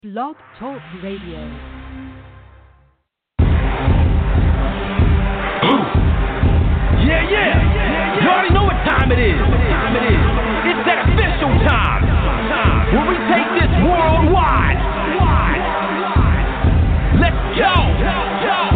Blog Talk Radio. Yeah. You already know what time it is. It's that official time. Where we take this worldwide. Let's go.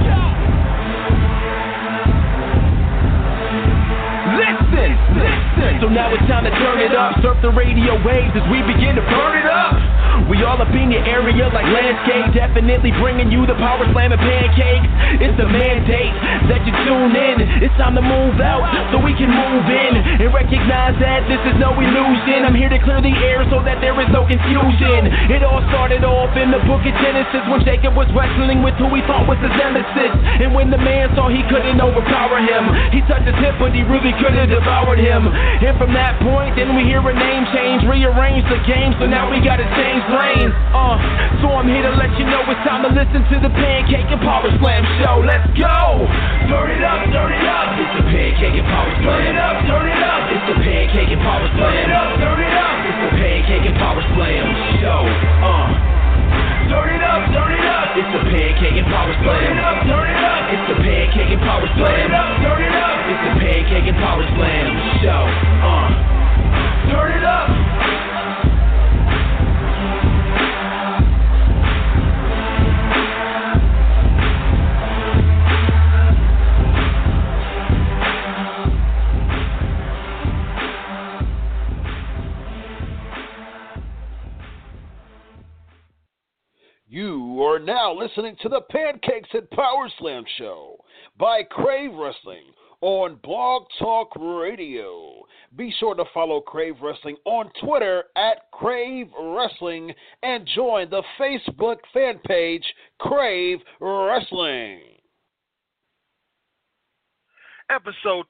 Listen. So now it's time to turn it up. Surf the radio waves as we begin to burn it up. We all up in your area like landscape. Definitely bringing you the power slam and pancakes. It's a mandate that you tune in. It's time to move out so we can move in and recognize that this is no illusion. I'm here to clear the air so that there is no confusion. It all started off in the book of Genesis when Jacob was wrestling with who he thought was his nemesis. And when the man saw he couldn't overpower him, he touched his hip but he really could have devoured him. And from that point then we hear a name change, rearrange the game, so now we gotta change lanes. So I'm here to let you know it's time to listen to the Pancake and Power Slam show. Let's go! Turn it up. It's the Pancake and Power Slam. Turn it up. It's the Pancake and Power Slam. Turn it up. It's the Pancake and Power Slam show. Turn it up. It's the Pancake and Power Slam. Turn it up. It's the Pancake and Power Slam. Turn it up. It's the Pancake and Power Slam show. Turn it up. You are now listening to the Pancakes and Power Slam show by Crave Wrestling on Blog Talk Radio. Be sure to follow Crave Wrestling on Twitter at Crave Wrestling and join the Facebook fan page Crave Wrestling. Episode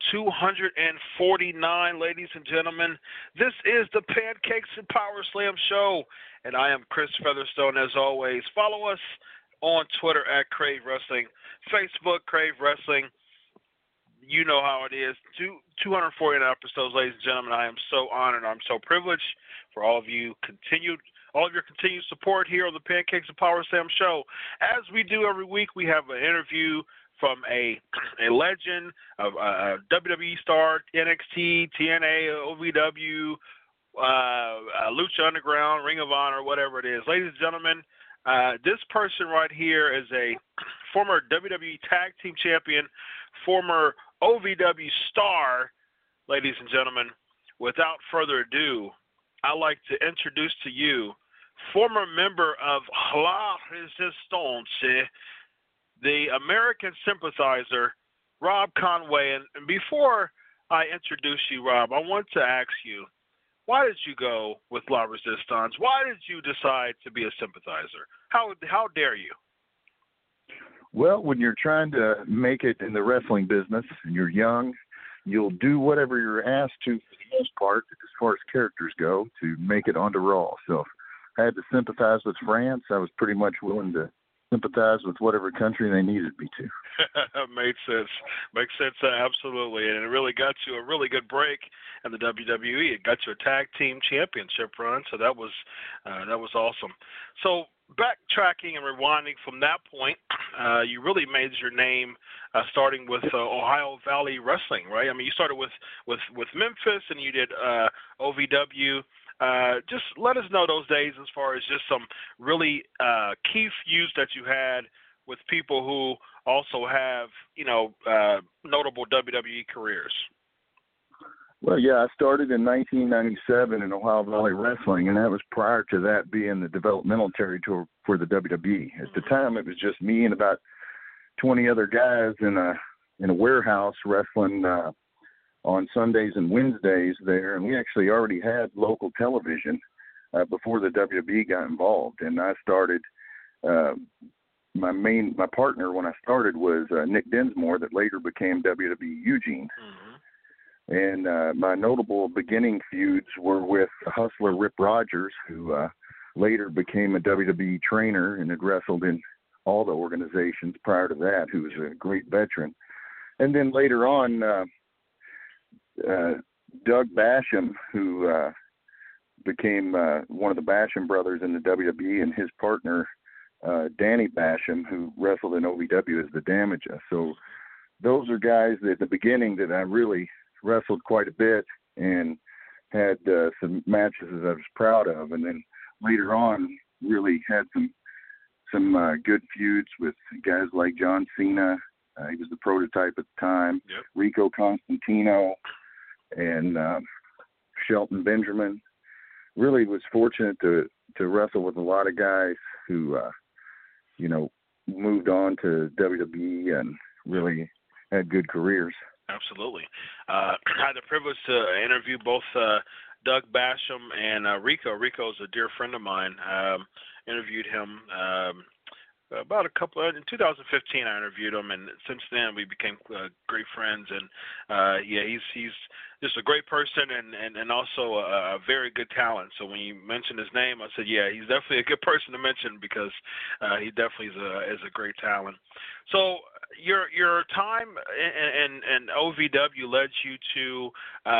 249, ladies and gentlemen. This is the Pancakes and Power Slam show, and I am Chris Featherstone as always. Follow us on Twitter at Crave Wrestling, Facebook Crave Wrestling. You know how it is. 249 episodes, ladies and gentlemen. I am so honored. I'm so privileged for all of your continued support here on the Pancakes and Power Slam show. As we do every week, we have an interview from a legend, a WWE star, NXT, TNA, OVW, Lucha Underground, Ring of Honor, whatever it is. Ladies and gentlemen, this person right here is a former WWE Tag Team Champion, former OVW star. Ladies and gentlemen, without further ado, I'd like to introduce to you former member of La Resistance, the American sympathizer, Rob Conway. And before I introduce you, Rob, I want to ask you, why did you go with La Resistance? Why did you decide to be a sympathizer? How dare you? Well, when you're trying to make it in the wrestling business and you're young, you'll do whatever you're asked to for the most part, as far as characters go, to make it onto Raw. So if I had to sympathize with France, I was pretty much willing to sympathize with whatever country they needed me to. Makes sense, absolutely. And it really got you a really good break in the WWE. It got you a tag team championship run, so that was awesome. So backtracking and rewinding from that point, you really made your name starting with Ohio Valley Wrestling, right? I mean, you started with Memphis, and you did OVW. Just let us know those days as far as just some really key feuds that you had with people who also have, notable WWE careers. Well, yeah, I started in 1997 in Ohio Valley Wrestling, and that was prior to that being the developmental territory for the WWE. At the time, it was just me and about 20 other guys in a warehouse wrestling on Sundays and Wednesdays there, and we actually already had local television before the WWE got involved. And I started, my partner when I started was Nick Dinsmore, that later became WWE Eugene. And my notable beginning feuds were with Hustler Rip Rogers, who later became a WWE trainer and had wrestled in all the organizations prior to that, who was a great veteran. And then later on, Doug Basham, who became one of the Basham brothers in the WWE, and his partner, Danny Basham, who wrestled in OVW as the Damager. So those are guys that at the beginning that I really wrestled quite a bit and had some matches that I was proud of. And then later on really had some good feuds with guys like John Cena. He was the prototype at the time. Yep. Rico Constantino and Shelton Benjamin. Really was fortunate to wrestle with a lot of guys who, moved on to WWE and really had good careers. Absolutely. I had the privilege to interview both Doug Basham and Rico. Rico's a dear friend of mine. Interviewed him about in 2015. I interviewed him, and since then we became great friends. And he's just a great person and also a very good talent. So when you mentioned his name, I said, yeah, he's definitely a good person to mention because he definitely is a great talent. So your time in OVW led you to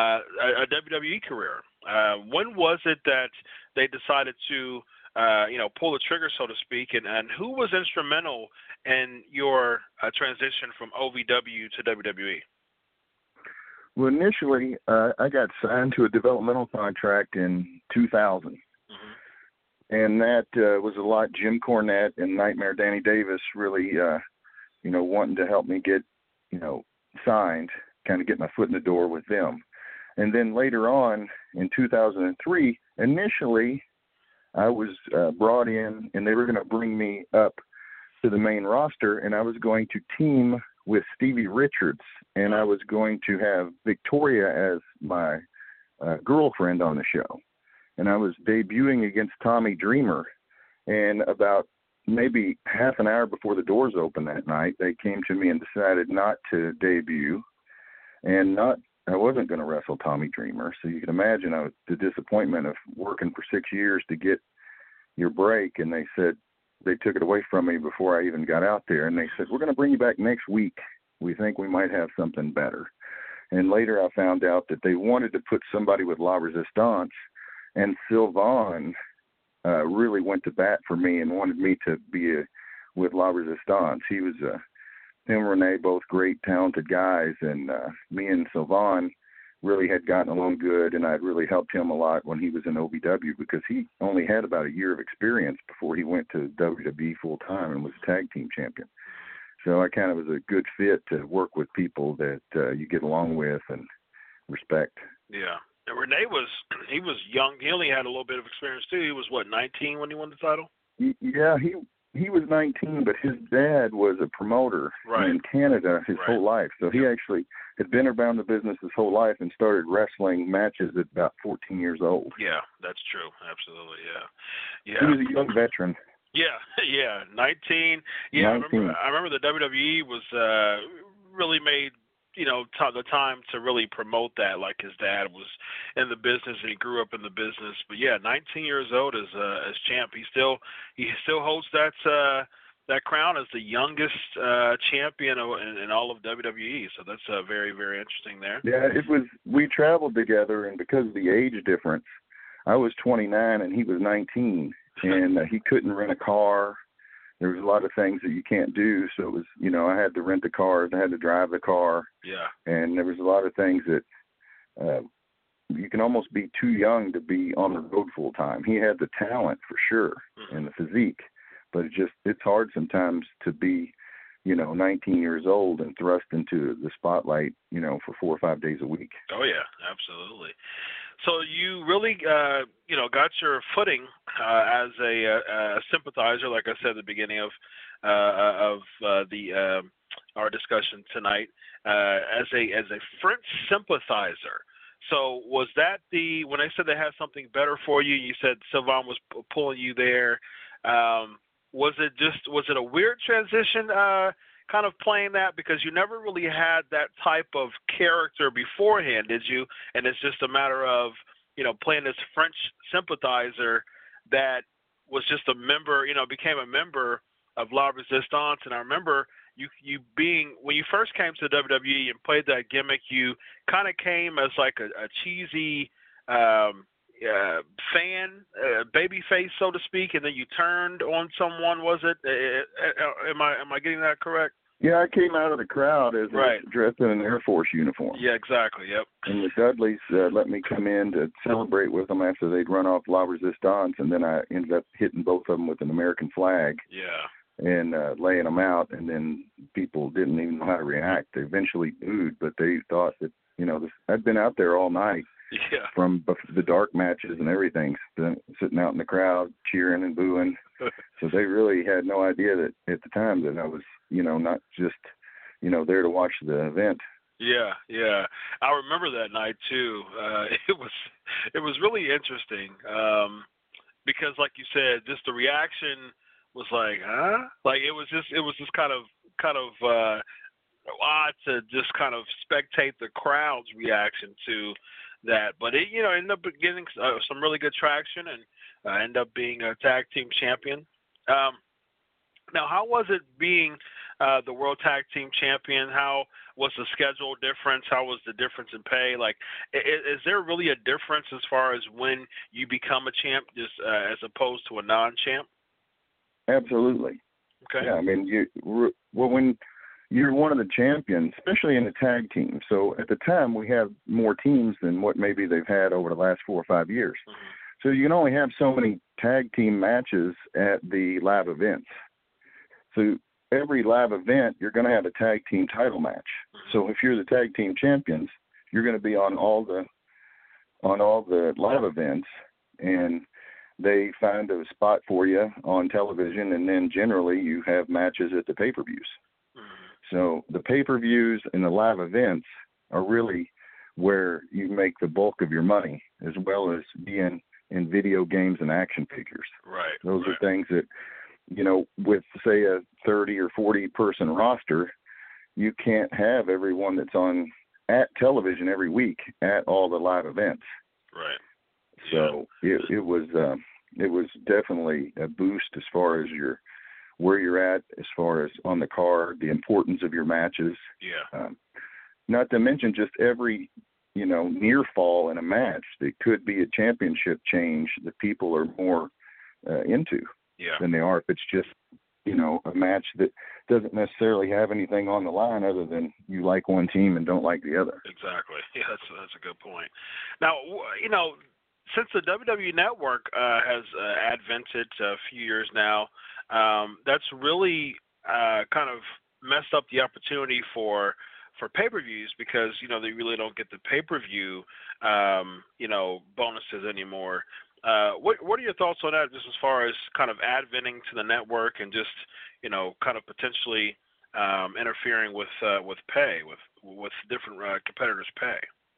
a WWE career. When was it that they decided to pull the trigger, so to speak, and who was instrumental in your transition from OVW to WWE? Well, initially, I got signed to a developmental contract in 2000. Mm-hmm. And that was a lot Jim Cornette and Nightmare Danny Davis really, wanting to help me get, signed, kind of get my foot in the door with them. And then later on in 2003, initially, I was brought in, and they were going to bring me up to the main roster, and I was going to team with Stevie Richards, and I was going to have Victoria as my girlfriend on the show. And I was debuting against Tommy Dreamer, and about maybe half an hour before the doors opened that night, they came to me and decided not to debut, and I wasn't going to wrestle Tommy Dreamer. So you can imagine the disappointment of working for 6 years to get your break. And they said, they took it away from me before I even got out there. And they said, we're going to bring you back next week. We think we might have something better. And later I found out that they wanted to put somebody with La Resistance, and Sylvain really went to bat for me and wanted me to be with La Resistance. He was him and Renee, both great, talented guys, and me and Sylvain really had gotten along good, and I'd really helped him a lot when he was in OVW because he only had about a year of experience before he went to WWE full-time and was a tag team champion. So I kind of was a good fit to work with people that you get along with and respect. Yeah. And Renee he was young. He only had a little bit of experience, too. He was, 19 when he won the title? Yeah, he was 19, but his dad was a promoter in Canada his whole life. So he actually had been around the business his whole life and started wrestling matches at about 14 years old. Yeah, that's true. Absolutely, yeah. He was a young veteran. Yeah, 19. Yeah, 19. I remember the WWE was really made the time to really promote that, like his dad was in the business and he grew up in the business. But yeah, 19 years old as champ, he still holds that crown as the youngest champion in all of WWE. So that's very, very interesting there. Yeah, we traveled together, and because of the age difference, I was 29 and he was 19, and he couldn't rent a car. There was a lot of things that you can't do. So it was, I had to rent the cars. I had to drive the car. Yeah. And there was a lot of things that you can almost be too young to be on the road full time. He had the talent for sure and the physique, but it's hard sometimes to be, 19 years old and thrust into the spotlight, for 4 or 5 days a week. Oh yeah, absolutely. So you really, got your footing as a sympathizer, like I said at the beginning of our discussion tonight, as a French sympathizer. So was that when they said they had something better for you? You said Sylvain was pulling you there. Was it a weird transition? Kind of playing that, because you never really had that type of character beforehand, did you? And it's just a matter of, playing this French sympathizer that was just a member, became a member of La Resistance. And I remember you being, when you first came to the WWE and played that gimmick, you kind of came as like a cheesy, fan, babyface, so to speak, and then you turned on someone. Was it? Am I getting that correct? Yeah, I came out of the crowd as dressed in an Air Force uniform. Yeah, exactly. Yep. And the Dudleys let me come in to celebrate with them after they'd run off La Resistance, and then I ended up hitting both of them with an American flag. Yeah. And laying them out, and then people didn't even know how to react. They eventually booed, but they thought that, I'd been out there all night from the dark matches and everything, sitting out in the crowd, cheering and booing. So they really had no idea that at the time that I was, not just, there to watch the event. Yeah, yeah. I remember that night too. It was really interesting because, like you said, just the reaction was like, huh? Like it was just kind of odd to just kind of spectate the crowd's reaction to that. But it, ended up getting some really good traction and ended up being a tag team champion. Now, how was it being the World Tag Team Champion? How was the schedule difference? How was the difference in pay? Like, is there really a difference as far as when you become a champ, just as opposed to a non-champ? Absolutely. Okay. Yeah, I mean, when you're one of the champions, especially in the tag team. So at the time, we have more teams than what maybe they've had over the last 4 or 5 years. Mm-hmm. So you can only have so many tag team matches at the live events. So every live event, you're going to have a tag team title match. Mm-hmm. So if you're the tag team champions, you're going to be on all the live events, and they find a spot for you on television, and then generally you have matches at the pay-per-views. Mm-hmm. So the pay-per-views and the live events are really where you make the bulk of your money, as well as being in video games and action figures. Right. Those are things that, with, say, a 30 or 40-person roster, you can't have everyone that's on at television every week at all the live events. Right. So it was definitely a boost as far as where you're at, as far as on the card, the importance of your matches. Yeah. Not to mention just every, near fall in a match that could be a championship change that people are more into than they are if it's just, a match that doesn't necessarily have anything on the line other than you like one team and don't like the other. Exactly. Yeah, that's a good point. Now, since the WWE Network has advented a few years now, that's really kind of messed up the opportunity for pay-per-views because, they really don't get the pay-per-view, bonuses anymore. What are your thoughts on that, just as far as kind of adventing to the network and just, kind of potentially interfering with pay, with different competitors' pay?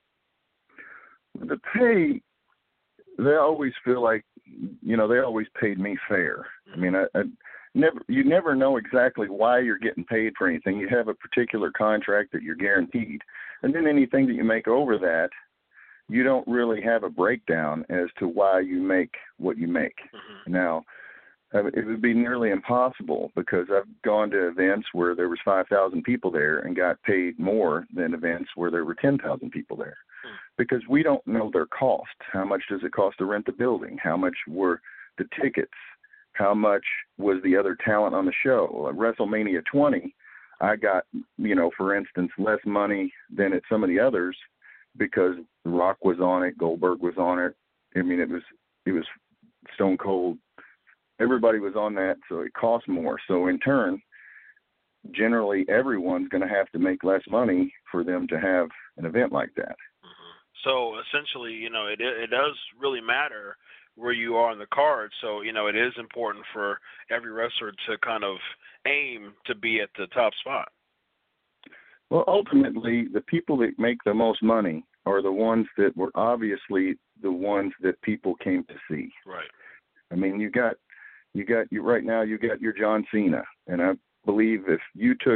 The pay, they always feel like, they always paid me fair. I mean, you never know exactly why you're getting paid for anything. You have a particular contract that you're guaranteed. And then anything that you make over that, you don't really have a breakdown as to why you make what you make. Mm-hmm. Now, it would be nearly impossible because I've gone to events where there was 5,000 people there and got paid more than events where there were 10,000 people there. Mm-hmm. Because we don't know their cost. How much does it cost to rent the building? How much were the tickets? How much was the other talent on the show? At WrestleMania 20, I got, for instance, less money than at some of the others because The Rock was on it, Goldberg was on it. I mean, it was Stone Cold. Everybody was on that, so it cost more. So in turn, generally everyone's going to have to make less money for them to have an event like that. Mm-hmm. So essentially, it does really matter where you are on the card. So, it is important for every wrestler to kind of aim to be at the top spot. Well, ultimately, the people that make the most money are the ones that were obviously the ones that people came to see. Right. I mean, you got right now, you got your John Cena. And I believe if you took,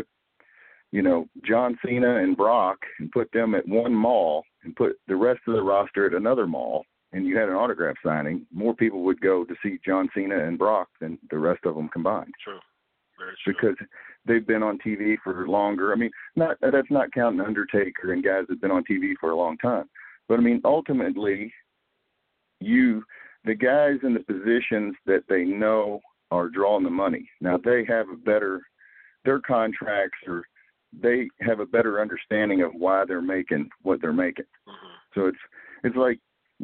John Cena and Brock and put them at one mall and put the rest of the roster at another mall, and you had an autograph signing, more people would go to see John Cena and Brock than the rest of them combined. True. Very true. Because they've been on TV for longer. I mean, that's not counting Undertaker and guys that have been on TV for a long time. But, I mean, ultimately, the guys in the positions that they know are drawing the money. Now they have their contracts, or they have a better understanding of why they're making what they're making. So it's like,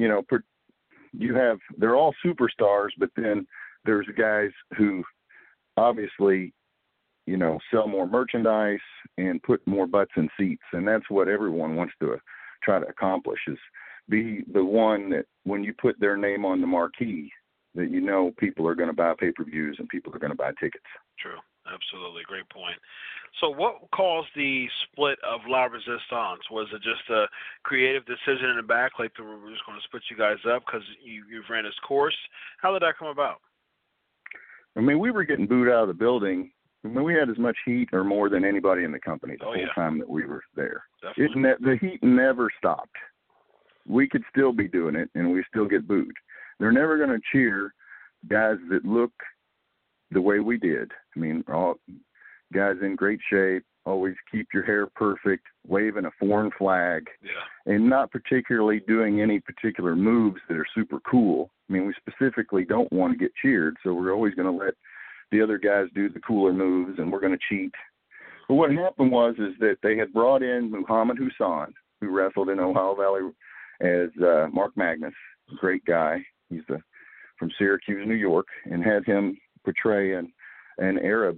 they're all superstars, but then there's guys who obviously, sell more merchandise and put more butts in seats. And that's what everyone wants to try to accomplish, is be the one that when you put their name on the marquee, that people are going to buy pay-per-views and people are going to buy tickets. True. Absolutely. Great point. So what caused the split of La Resistance? Was it just a creative decision in the back, like we're just going to split you guys up because you've ran its course? How did that come about? I mean, we were getting booed out of the building. I mean, we had as much heat or more than anybody in the company the whole time that we were there. The heat never stopped. We could still be doing it, and we still get booed. They're never going to cheer guys that look the way we did. I mean, all guys in great shape, always keep your hair perfect, waving a foreign flag, and not particularly doing any particular moves that are super cool. I mean, we specifically don't want to get cheered, so we're always going to let the other guys do the cooler moves, and we're going to cheat. But what happened was that they had brought in Muhammad Hassan, who wrestled in Ohio Valley as Mark Magnus, a great guy. He's from Syracuse, New York, and had him portray an Arab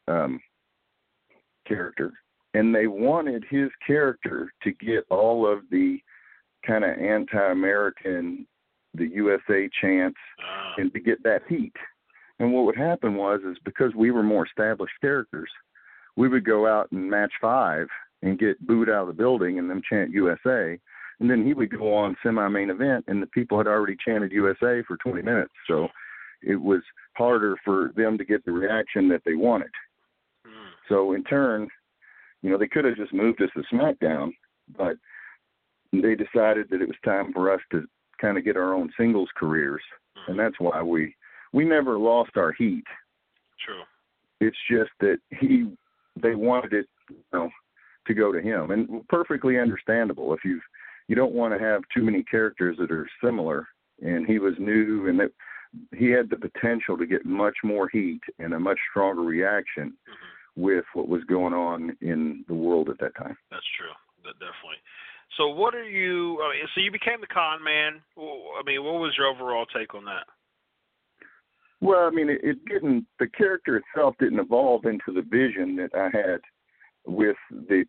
character. And they wanted his character to get all of the kind of anti-American, the USA chants, and to get that heat. And what would happen was because we were more established characters, we would go out in match 5 and get booed out of the building and them chant USA. And then he would go on semi-main event, and the people had already chanted USA for 20 minutes. So it was harder for them to get the reaction that they wanted. So in turn, they could have just moved us to SmackDown, but they decided that it was time for us to kind of get our own singles careers. And that's why we never lost our heat. True. It's just that they wanted it, to go to him, and perfectly understandable. If you don't want to have too many characters that are similar, and he was new, and he had the potential to get much more heat and a much stronger reaction with what was going on in the world at that time. That's true. Definitely. So what are you? So you became the con man. I mean, what was your overall take on that? Well, I mean, it didn't. The character itself didn't evolve into the vision that I had with the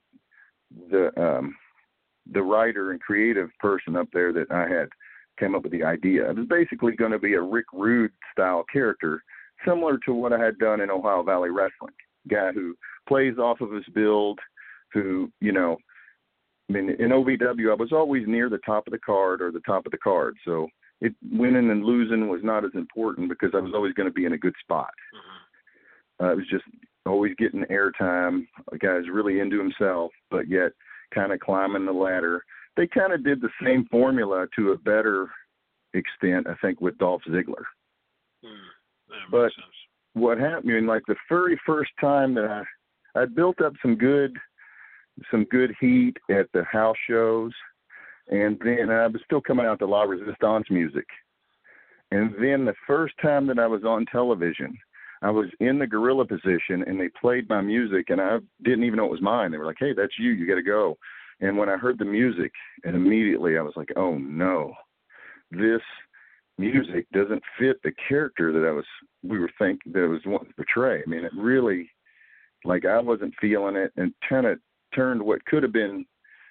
writer and creative person up there that I had came up with the idea. It was basically going to be a Rick Rude style character, similar to what I had done in Ohio Valley Wrestling. Guy who plays off of his build, who, in OVW, I was always near the top of the card or the top of the card. So winning and losing was not as important because I was always going to be in a good spot. It was just always getting airtime. A guy's really into himself, but yet kind of climbing the ladder. They kind of did the same formula to a better extent, I think, with Dolph Ziggler. But what happened, like the very first time that I built up some good heat at the house shows, and then I was still coming out to La Resistance music. And then the first time that I was on television, I was in the gorilla position, and they played my music, and I didn't even know it was mine. They were like, "Hey, that's you. You got to go." And when I heard the music, and immediately I was like, "Oh no, this music doesn't fit the character that we were thinking that I was wanting to portray." I mean, it really, like, I wasn't feeling it, and kind of turned what could have been,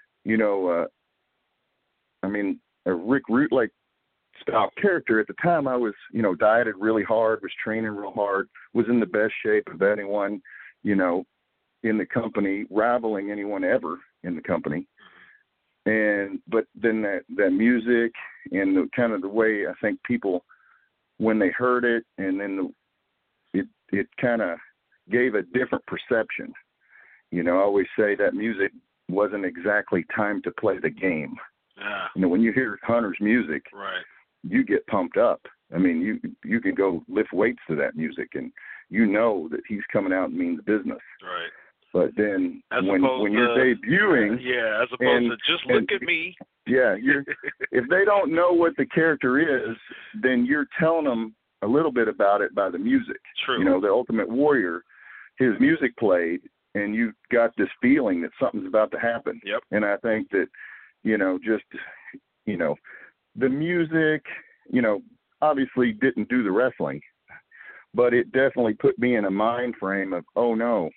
a Rick Root like style character. At the time, I was, dieted really hard, was training real hard, was in the best shape of anyone, in the company, rivaling anyone ever in the company. But then that music and the kind of the way I think people, when they heard it, and then it kind of gave a different perception. I always say that music wasn't exactly time to play the game. Yeah. When you hear Hunter's music, right, you get pumped up. I mean, you can go lift weights to that music, and that he's coming out and means business. Right. But then as when you're debuting, as opposed to just look at me. Yeah, if they don't know what the character is, then you're telling them a little bit about it by the music. True. You know, the Ultimate Warrior, his music played, and you got this feeling that something's about to happen. Yep. And I think that, the music, obviously didn't do the wrestling, but it definitely put me in a mind frame of, oh no,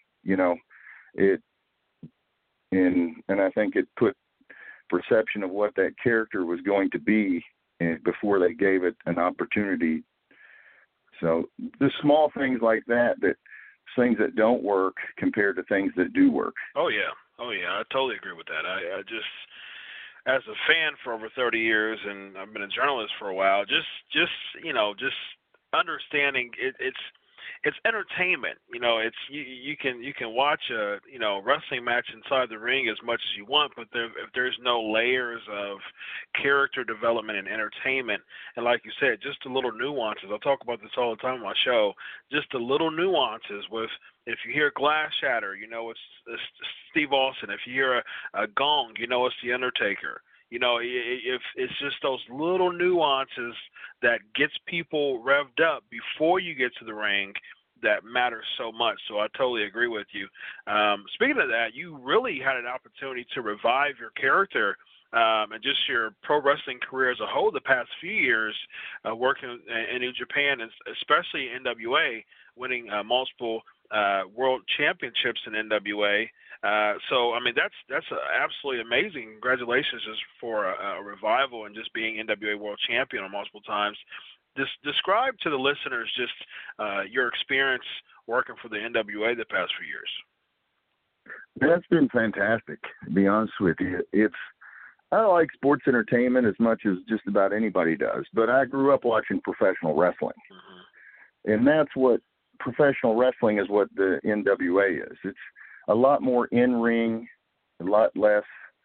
and I think it put perception of what that character was going to be before they gave it an opportunity. So the small things like that, things that don't work compared to things that do work. Oh yeah, I totally agree with that. I just, as a fan for over 30 years, and I've been a journalist for a while, just understanding it's entertainment. It's you can watch a wrestling match inside the ring as much as you want, but if there's no layers of character development and entertainment, and like you said, just the little nuances. I talk about this all the time on my show. Just the little nuances with. If you hear glass shatter, it's Steve Austin. If you hear a gong, it's The Undertaker. If it's just those little nuances that gets people revved up before you get to the ring that matters so much. So I totally agree with you. Speaking of that, you really had an opportunity to revive your character and just your pro wrestling career as a whole the past few years, working in New Japan, and especially NWA, winning multiple world championships in NWA. So, I mean, that's absolutely amazing. Congratulations just for a revival and just being NWA world champion on multiple times. Describe to the listeners just your experience working for the NWA the past few years. That's been fantastic, to be honest with you. I like sports entertainment as much as just about anybody does, but I grew up watching professional wrestling. Mm-hmm. And that's what professional wrestling is, what the NWA is. It's a lot more in-ring, a lot less,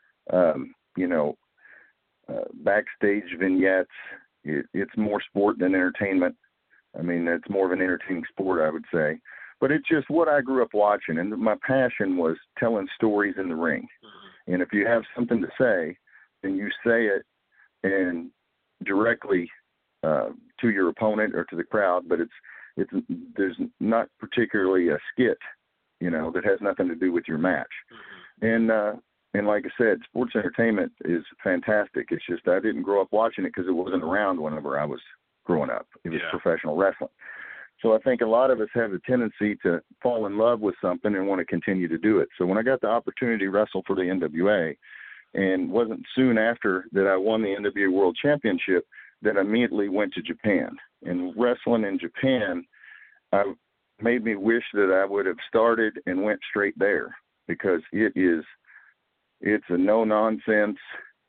backstage vignettes. It's more sport than entertainment. I mean, it's more of an entertaining sport, I would say. But it's just what I grew up watching, and my passion was telling stories in the ring. Mm-hmm. And if you have something to say, then you say it and directly to your opponent or to the crowd, but there's not particularly a skit, that has nothing to do with your match. Mm-hmm. And like I said, sports entertainment is fantastic. It's just I didn't grow up watching it because it wasn't around whenever I was growing up. It was professional wrestling. So I think a lot of us have a tendency to fall in love with something and want to continue to do it. So when I got the opportunity to wrestle for the NWA, and wasn't soon after that I won the NWA World Championship, that I immediately went to Japan. And wrestling in Japan made me wish that I would have started and went straight there, because it's a no-nonsense,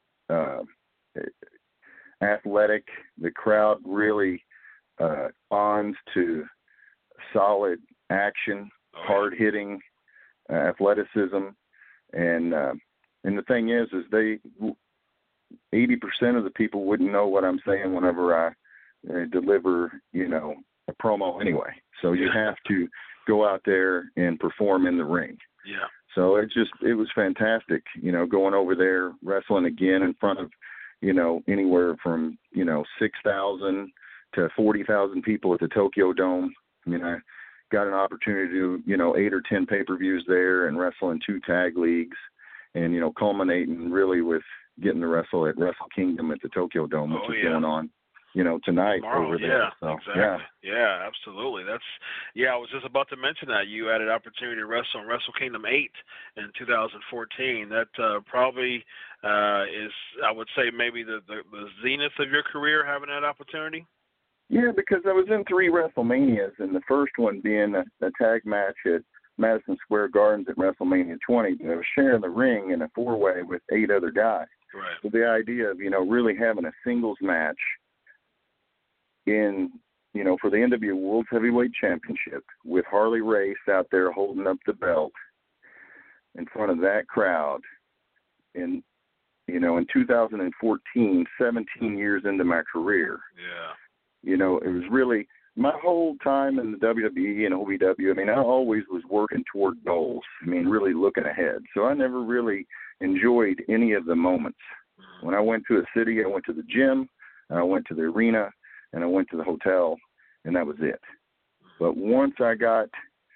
athletic. The crowd really ons to solid action, hard-hitting athleticism, and the thing is 80% of the people wouldn't know what I'm saying whenever I deliver, a promo anyway. So you have to go out there and perform in the ring. Yeah. So it was fantastic, going over there, wrestling again in front of, anywhere from, 6,000 to 40,000 people at the Tokyo Dome. I mean, I got an opportunity to do, 8 or 10 pay-per-views there and wrestle in 2 tag leagues, and, culminating really with getting to wrestle at Wrestle Kingdom at the Tokyo Dome, which is going on, tonight tomorrow, over there. So, exactly. Yeah, absolutely. I was just about to mention that you had an opportunity to wrestle in Wrestle Kingdom 8 in 2014. That probably is, I would say, maybe the zenith of your career, having that opportunity. Yeah, because I was in 3 WrestleManias, and the first one being a tag match at Madison Square Gardens at WrestleMania 20. But I was sharing the ring in a 4-way with 8 other guys. Right. So the idea of, really having a singles match in, for the NWA World Heavyweight Championship with Harley Race out there holding up the belt in front of that crowd in 2014, 17 years into my career. Yeah. It was really my whole time in the WWE and OVW, I mean, I always was working toward goals. I mean, really looking ahead. So I never really enjoyed any of the moments. When I went to a city, I went to the gym, I went to the arena, and I went to the hotel, and that was it. But once I got,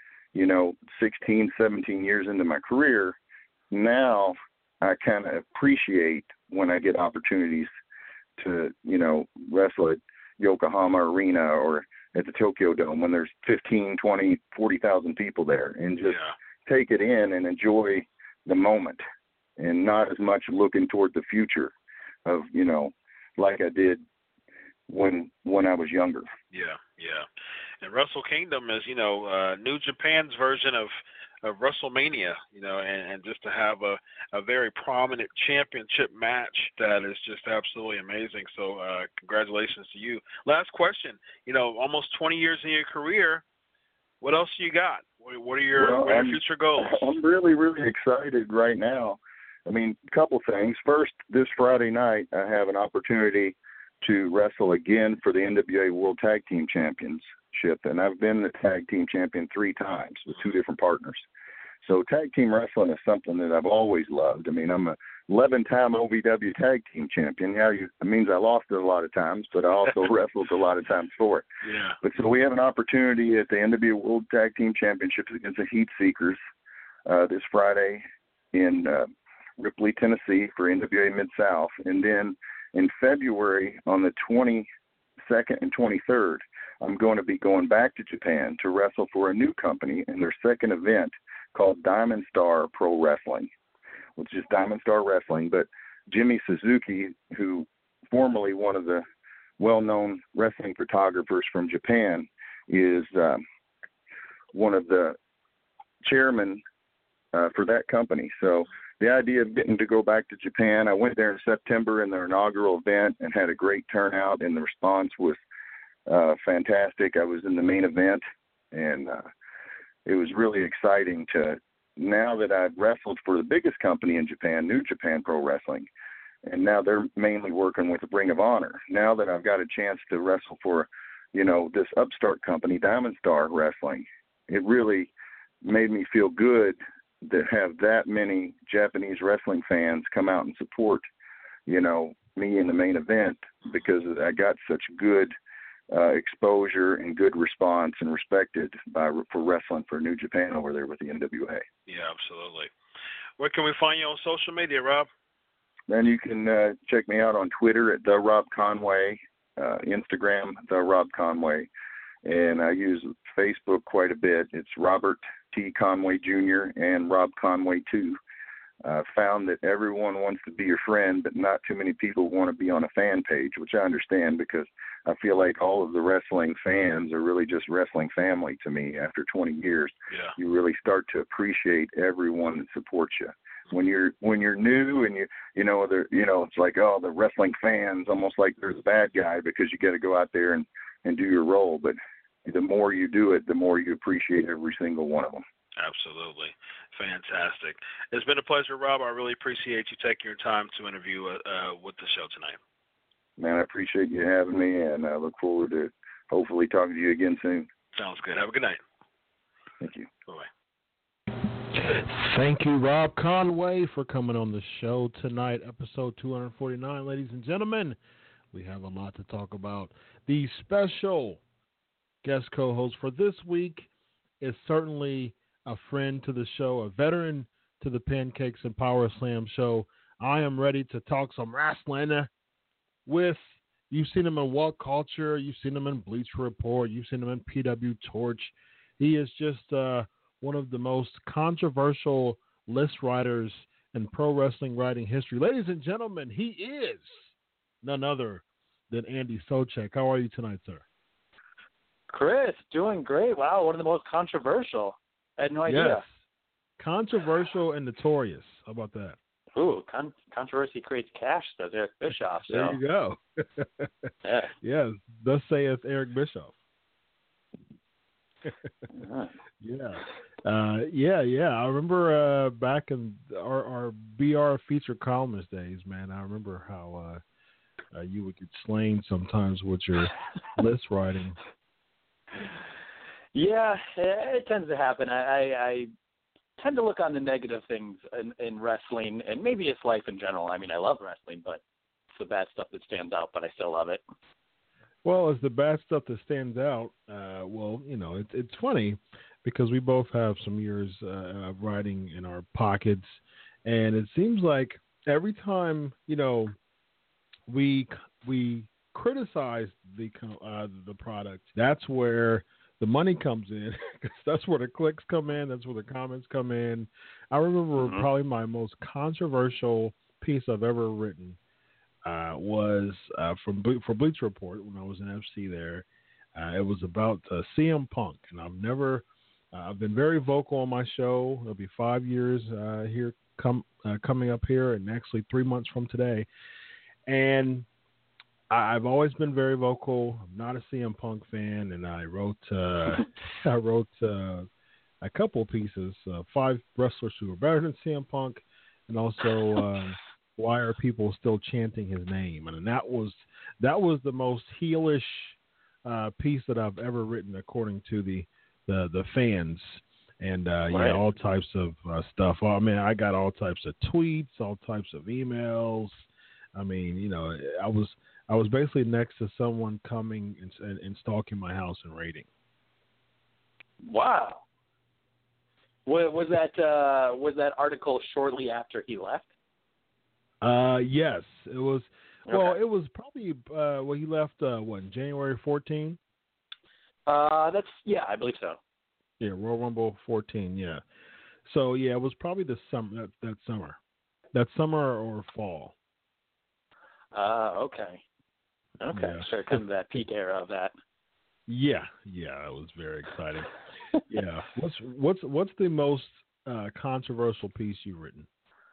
16, 17 years into my career, now I kind of appreciate when I get opportunities to, wrestle at Yokohama Arena or at the Tokyo Dome when there's 15, 20, 40,000 people there, and just take it in and enjoy the moment and not as much looking toward the future of, like I did when I was younger. Yeah. And Wrestle Kingdom is, New Japan's version of WrestleMania, and just to have a very prominent championship match that is just absolutely amazing. So congratulations to you. Last question, almost 20 years in your career, what else you got? What are your future goals? I'm really, really excited right now. I mean, a couple things. First, this Friday night, I have an opportunity to wrestle again for the NWA World Tag Team Championship, and I've been the tag team champion 3 times with 2 different partners. So tag team wrestling is something that I've always loved. I mean, I'm a 11-time OVW tag team champion. Yeah, it means I lost it a lot of times, but I also wrestled a lot of times for it. Yeah. But so we have an opportunity at the NWA World Tag Team Championships against the Heat Seekers this Friday in Ripley, Tennessee for NWA Mid-South. And then in February on the 22nd and 23rd, I'm going to be going back to Japan to wrestle for a new company in their second event called Diamond Star Pro Wrestling, which is Diamond Star Wrestling. But Jimmy Suzuki, who formerly one of the well-known wrestling photographers from Japan, is one of the chairmen for that company. So the idea of getting to go back to Japan, I went there in September in their inaugural event and had a great turnout, and the response was fantastic. I was in the main event, and it was really exciting to, now that I've wrestled for the biggest company in Japan, New Japan Pro Wrestling, and now they're mainly working with the Ring of Honor. Now that I've got a chance to wrestle for, this upstart company, Diamond Star Wrestling, it really made me feel good to have that many Japanese wrestling fans come out and support, me in the main event, because I got such good exposure and good response and respected for wrestling for New Japan over there with the NWA. Yeah, absolutely. Where can we find you on social media, Rob? Then you can check me out on Twitter at The Rob Conway, Instagram, The Rob Conway, and I use Facebook quite a bit. It's Robert T. Conway Jr. and Rob Conway 2. Found that everyone wants to be your friend, but not too many people want to be on a fan page, which I understand, because I feel like all of the wrestling fans are really just wrestling family to me. After 20 years, You really start to appreciate everyone that supports you. When you're new and it's like, oh, the wrestling fans, almost like there's a bad guy because you got to go out there and do your role. But the more you do it, the more you appreciate every single one of them. Absolutely. Fantastic. It's been a pleasure, Rob. I really appreciate you taking your time to interview with the show tonight. Man, I appreciate you having me, and I look forward to hopefully talking to you again soon. Sounds good. Have a good night. Thank you. Bye-bye. Thank you, Rob Conway, for coming on the show tonight, episode 249. Ladies and gentlemen, we have a lot to talk about. The special guest co-host for this week is certainly a friend to the show, a veteran to the Pancakes and Power Slam show. I am ready to talk some wrestling with, you've seen him in What Culture, you've seen him in Bleach Report, you've seen him in PW Torch. He is just one of the most controversial list writers in pro wrestling writing history. Ladies and gentlemen, he is none other than Andy Soucek. How are you tonight, sir? Chris, doing great. Wow, one of the most controversial. I had no idea. Yes. Controversial and notorious. How about that? Ooh, controversy creates cash, says Eric Bischoff. So. There you go. Yeah. Yes, thus saith Eric Bischoff. Yeah. I remember back in our BR feature columnist days, man. I remember how you would get slain sometimes with your list writing. Yeah, it tends to happen. I tend to look on the negative things in wrestling, and maybe it's life in general. I mean, I love wrestling, but it's the bad stuff that stands out, but I still love it. Well, it's the bad stuff that stands out. Well, you know, it's funny because we both have some years of writing in our pockets, and it seems like every time, you know, we criticize the product, that's where the money comes in. That's where the clicks come in. That's where the comments come in. I remember probably my most controversial piece I've ever written was for Bleacher Report when I was in FC there. It was about CM Punk, and I've been very vocal on my show. It'll be 5 years here coming up here, and actually 3 months from today. And I've always been very vocal. I'm not a CM Punk fan, and I wrote a couple of pieces, 5 wrestlers who are better than CM Punk, and also why are people still chanting his name? And that was the most heelish piece that I've ever written, according to the fans. And yeah, all types of stuff. Oh man, I got all types of tweets, all types of emails. I mean, you know, I was basically next to someone coming and stalking my house and raiding. Wow. Was that article shortly after he left? Yes, it was. Okay. Well, it was probably he left January 14? I believe so. Yeah, Royal Rumble 14. Yeah. So yeah, it was probably the summer that summer or fall. Okay. Okay, Yeah. so kind of that peak era of that. Yeah, it was very exciting. Yeah. What's the most controversial piece you've written?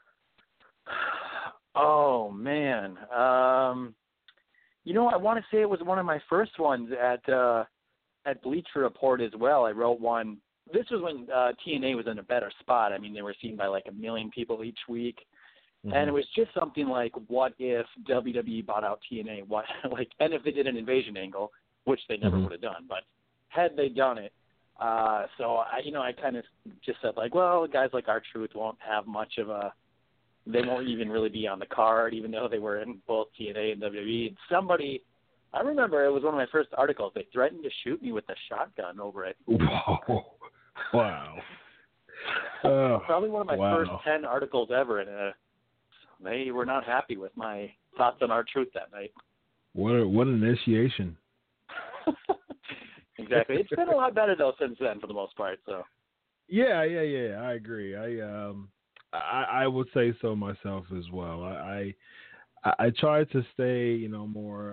Oh man, you know, I want to say it was one of my first ones at Bleacher Report as well. I wrote one. This was when TNA was in a better spot. I mean, they were seen by like 1 million people each week. And it was just something like, what if WWE bought out TNA? And if they did an invasion angle, which they never would have done, but had they done it, so I kind of just said like, well, guys like R-Truth won't have much of they won't even really be on the card, even though they were in both TNA and WWE. And I remember it was one of my first articles. They threatened to shoot me with a shotgun over it. Whoa. Wow. Probably one of my first 10 articles ever, and they were not happy with my thoughts on R-Truth that night. What an initiation. Exactly. It's been a lot better though since then, for the most part. So. Yeah. I agree. I would say so myself as well. I try to stay, you know, more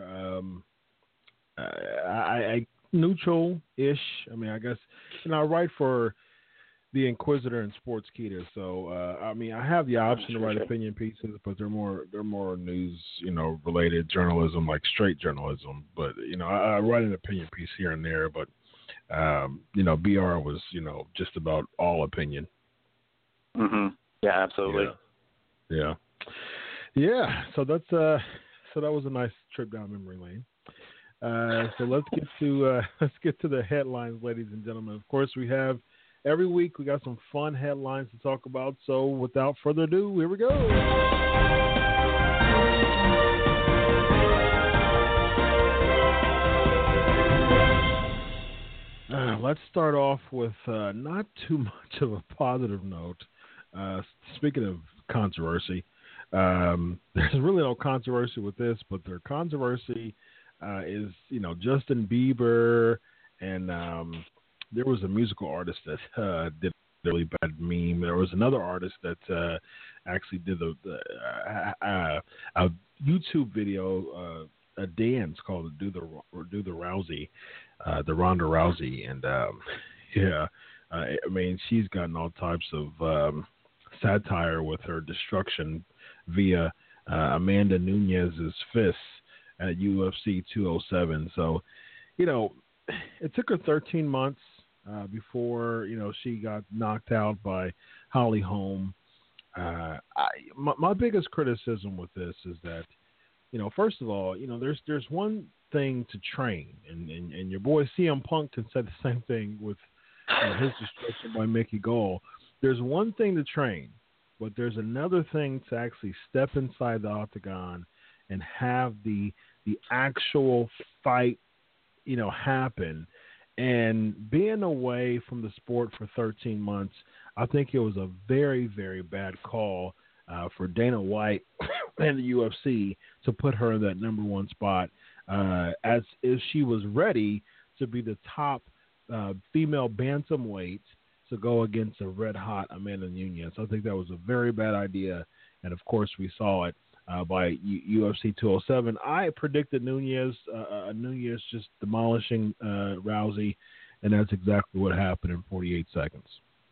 I neutral-ish. I mean, I guess, you know, I write for the Inquisitor and Sportskeeda, so I mean, I have the option to write opinion pieces, but they're more news, you know, related journalism, like straight journalism. But you know, I write an opinion piece here and there, but you know, BR was, you know, just about all opinion. Yeah, absolutely. Yeah. So that's so that was a nice trip down memory lane. So let's get to the headlines, ladies and gentlemen. Of course, we have. Every week, we got some fun headlines to talk about. So, without further ado, here we go. Let's start off with not too much of a positive note. Speaking of controversy, there's really no controversy with this, but their controversy is, you know, Justin Bieber and there was a musical artist that did a really bad meme. There was another artist that actually did a YouTube video, a dance called "Do the Rousey," the Ronda Rousey, and I mean, she's gotten all types of satire with her destruction via Amanda Nunez's fists at UFC 207. So, you know, it took her 13 months. Before, you know, she got knocked out by Holly Holm. My biggest criticism with this is that, first of all, there's one thing to train, and your boy CM Punk can say the same thing with his destruction by Mickey Gall. There's one thing to train, but there's another thing to actually step inside the octagon and have the actual fight, happen. And being away from the sport for 13 months, I think it was a very, very bad call for Dana White and the UFC to put her in that number one spot, as if she was ready to be the top female bantamweight to go against a red-hot Amanda Nunes. I think that was a very bad idea, and of course we saw it by UFC 207. I predicted Nunes just demolishing Rousey, and that's exactly what happened in 48 seconds.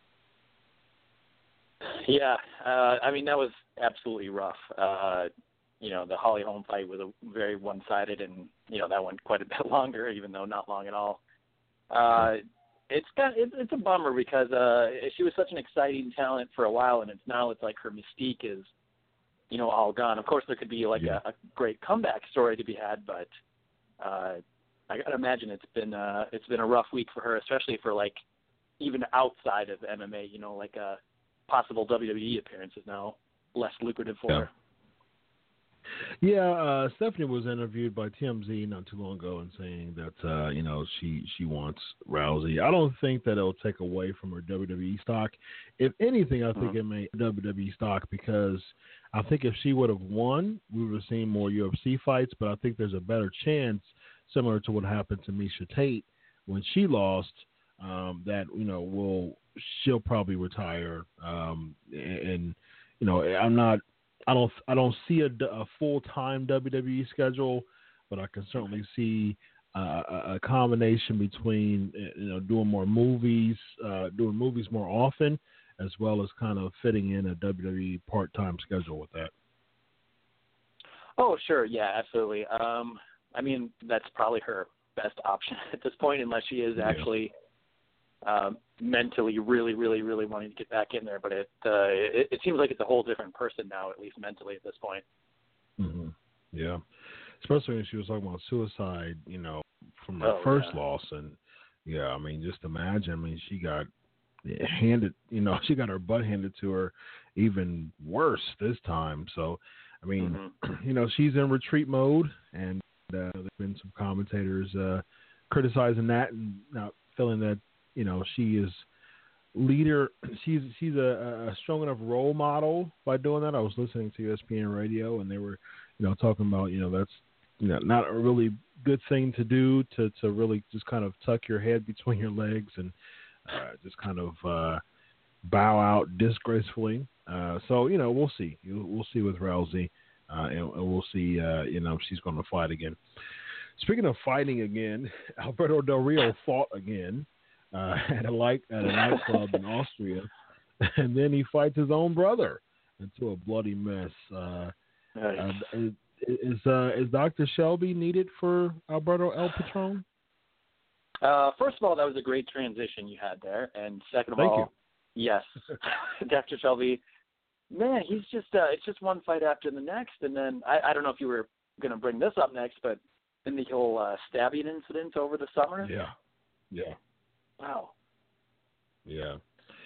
Yeah, I mean, that was absolutely rough. The Holly Holm fight was a very one-sided, and, that went quite a bit longer, even though not long at all. It's a bummer because she was such an exciting talent for a while, and now it's like her mystique is, all gone. Of course, there could be like a great comeback story to be had, but I gotta imagine it's been a rough week for her, especially for like even outside of MMA. Like a possible WWE appearance is now less lucrative for her. Yeah, Stephanie was interviewed by TMZ not too long ago and saying that she wants Rousey. I don't think that it'll take away from her WWE stock. If anything, I think it may WWE stock, because I think if she would have won, we would have seen more UFC fights. But I think there's a better chance, similar to what happened to Miesha Tate when she lost, that she'll probably retire. I don't see a full-time WWE schedule, but I can certainly see a combination between doing more movies, doing movies more often, as well as kind of fitting in a WWE part-time schedule with that. Oh, sure, yeah, absolutely. I mean, that's probably her best option at this point, unless she is actually mentally really, really, really wanting to get back in there. But it seems like it's a whole different person now, at least mentally at this point. Mm-hmm. Yeah, especially when she was talking about suicide, from her first loss. And, I mean, just imagine, she got she got her butt handed to her even worse this time. So, I mean, she's in retreat mode, and there's been some commentators criticizing that and not feeling that, she is leader. She's a strong enough role model by doing that. I was listening to ESPN radio, and they were, talking about, that's, not a really good thing to do, to really just kind of tuck your head between your legs and just kind of bow out disgracefully. So, we'll see. We'll see with Rousey, and we'll see, if she's going to fight again. Speaking of fighting again, Alberto Del Rio fought again. At a nightclub in Austria, and then he fights his own brother into a bloody mess. Is Dr. Shelby needed for Alberto El Patron? First of all, that was a great transition you had there, and second of all, yes, Dr. Shelby, man, he's just it's just one fight after the next, and then I don't know if you were going to bring this up next, but in the whole stabbing incident over the summer. Yeah. Wow. Yeah.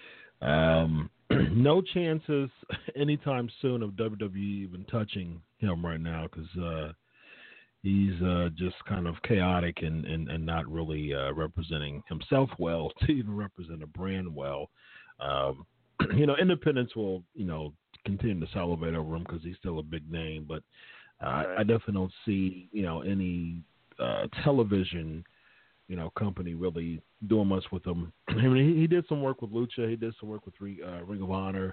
No chances anytime soon of WWE even touching him right now, because he's just kind of chaotic and not really representing himself well to even represent a brand well. Independents will, continue to salivate over him because he's still a big name, but I definitely don't see, any television company really doing much with him. I mean, he did some work with Lucha. He did some work with Ring of Honor.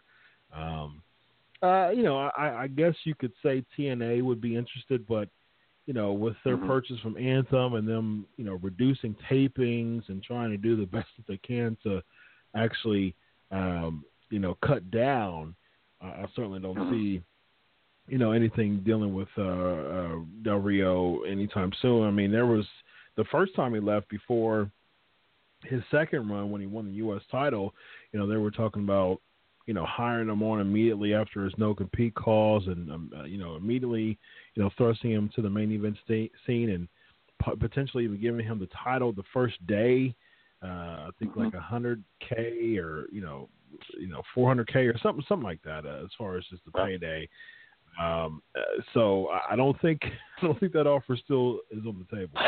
I guess you could say TNA would be interested, but, with their purchase from Anthem and them, reducing tapings and trying to do the best that they can to actually, cut down, I certainly don't see, anything dealing with Del Rio anytime soon. I mean, there was the first time he left before his second run when he won the U.S. title, they were talking about, hiring him on immediately after his no-compete clause and, immediately, thrusting him to the main event scene and potentially even giving him the title the first day. I think like $100K or, 400K or something like that as far as just the payday. So I don't think that offer still is on the table.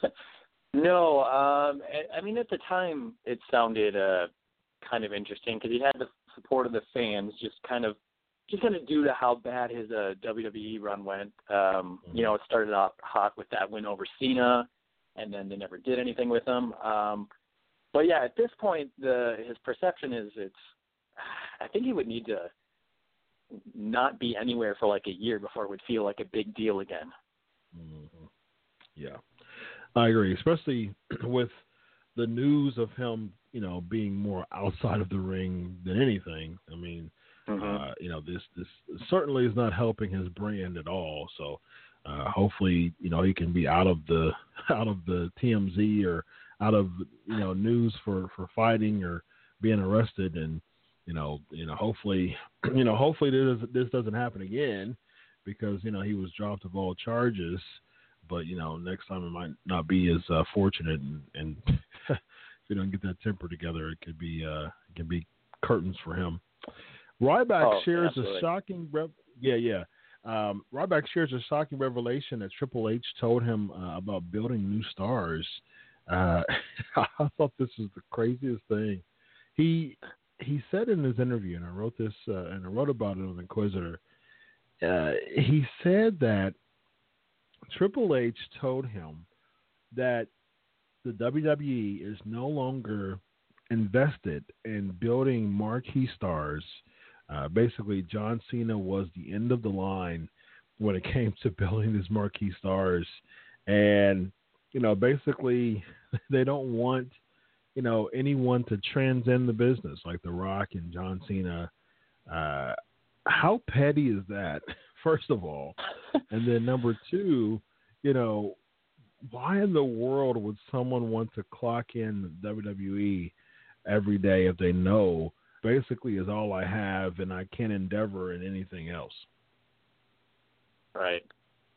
No, I mean, at the time it sounded kind of interesting because he had the support of the fans, just kind of due to how bad his WWE run went. It started off hot with that win over Cena, and then they never did anything with him. But yeah, at this point, his perception is I think he would need to not be anywhere for like a year before it would feel like a big deal again. Mm-hmm. Yeah, I agree, especially with the news of him, being more outside of the ring than anything. I mean, this certainly is not helping his brand at all. So hopefully, he can be out of the TMZ or out of news for fighting or being arrested, and hopefully this doesn't happen again, because he was dropped of all charges. But next time it might not be as fortunate, and if you don't get that temper together, it could be curtains for him. Ryback shares absolutely. a shocking Ryback shares a shocking revelation that Triple H told him about building new stars. I thought this was the craziest thing. He said in his interview, and I wrote this and I wrote about it on Inquisitor. He said that Triple H told him that the WWE is no longer invested in building marquee stars. Basically, John Cena was the end of the line when it came to building these marquee stars. And, basically they don't want, anyone to transcend the business like The Rock and John Cena. How petty is that, first of all? And then number two, why in the world would someone want to clock in WWE every day if they know basically is all I have and I can't endeavor in anything else? Right.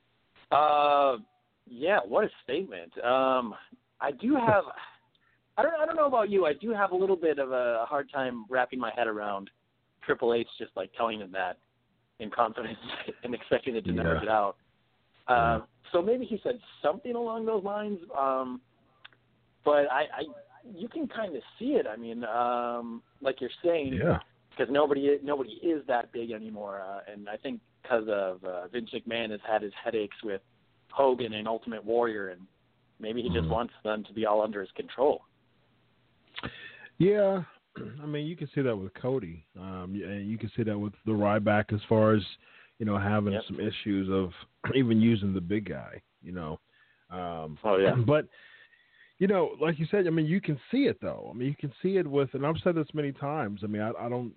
Yeah, what a statement. I do have I don't know about you, I do have a little bit of a hard time wrapping my head around Triple H just like telling him that in confidence and expecting it to never get out. So maybe he said something along those lines, but you can kind of see it. I mean, like you're saying, because nobody is that big anymore, and I think because of Vince McMahon has had his headaches with Hogan and Ultimate Warrior, and maybe he just wants them to be all under his control. Yeah, I mean, you can see that with Cody, and you can see that with the Ryback as far as having some issues of even using the big guy. But like you said, I mean, you can see it though. I mean, you can see it with, and I've said this many times. I mean, I don't,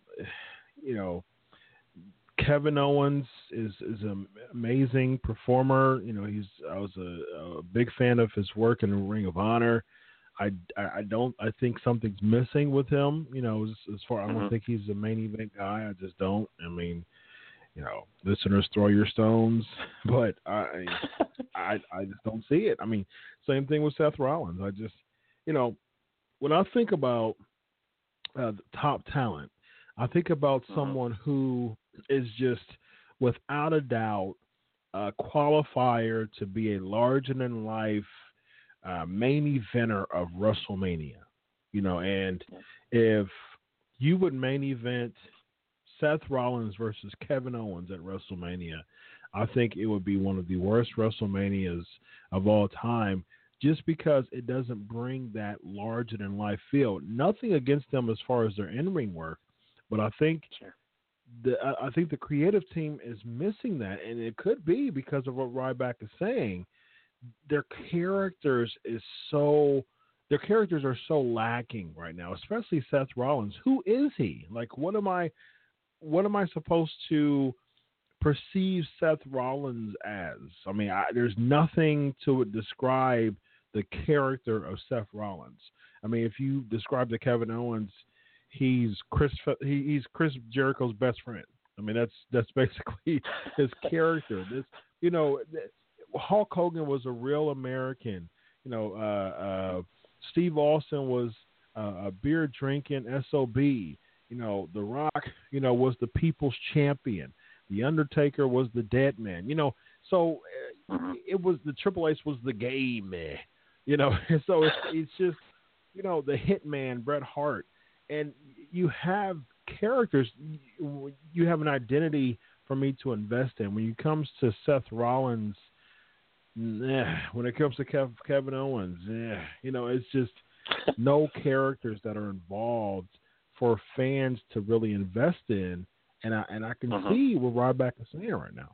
Kevin Owens is an amazing performer. I was a big fan of his work in Ring of Honor. I think something's missing with him. As far, I don't think he's a main event guy. I just don't. I mean, listeners, throw your stones, but I just don't see it. I mean, same thing with Seth Rollins. I just, when I think about the top talent, I think about someone who is just, without a doubt, a qualifier to be a larger-than-life main eventer of WrestleMania. And if you would main event Seth Rollins versus Kevin Owens at WrestleMania, I think it would be one of the worst WrestleManias of all time, just because it doesn't bring that larger-than-life feel. Nothing against them as far as their in-ring work, but I think the creative team is missing that, and it could be because of what Ryback is saying. Their characters are so lacking right now, especially Seth Rollins. Who is he? Like, what am I supposed to perceive Seth Rollins as? I mean, there's nothing to describe the character of Seth Rollins. I mean, if you describe the Kevin Owens, he's Chris Jericho's best friend. I mean, that's basically his character. Hulk Hogan was a real American. Steve Austin was a beer drinking SOB. The Rock, was the people's champion. The Undertaker was the dead man. So it was the Triple H was the gay man. So it's just the Hitman Bret Hart, and you have characters. You have an identity for me to invest in. When it comes to Seth Rollins, when it comes to Kevin Owens, it's just no characters that are involved for fans to really invest in, and I can see what Ryback is saying right now.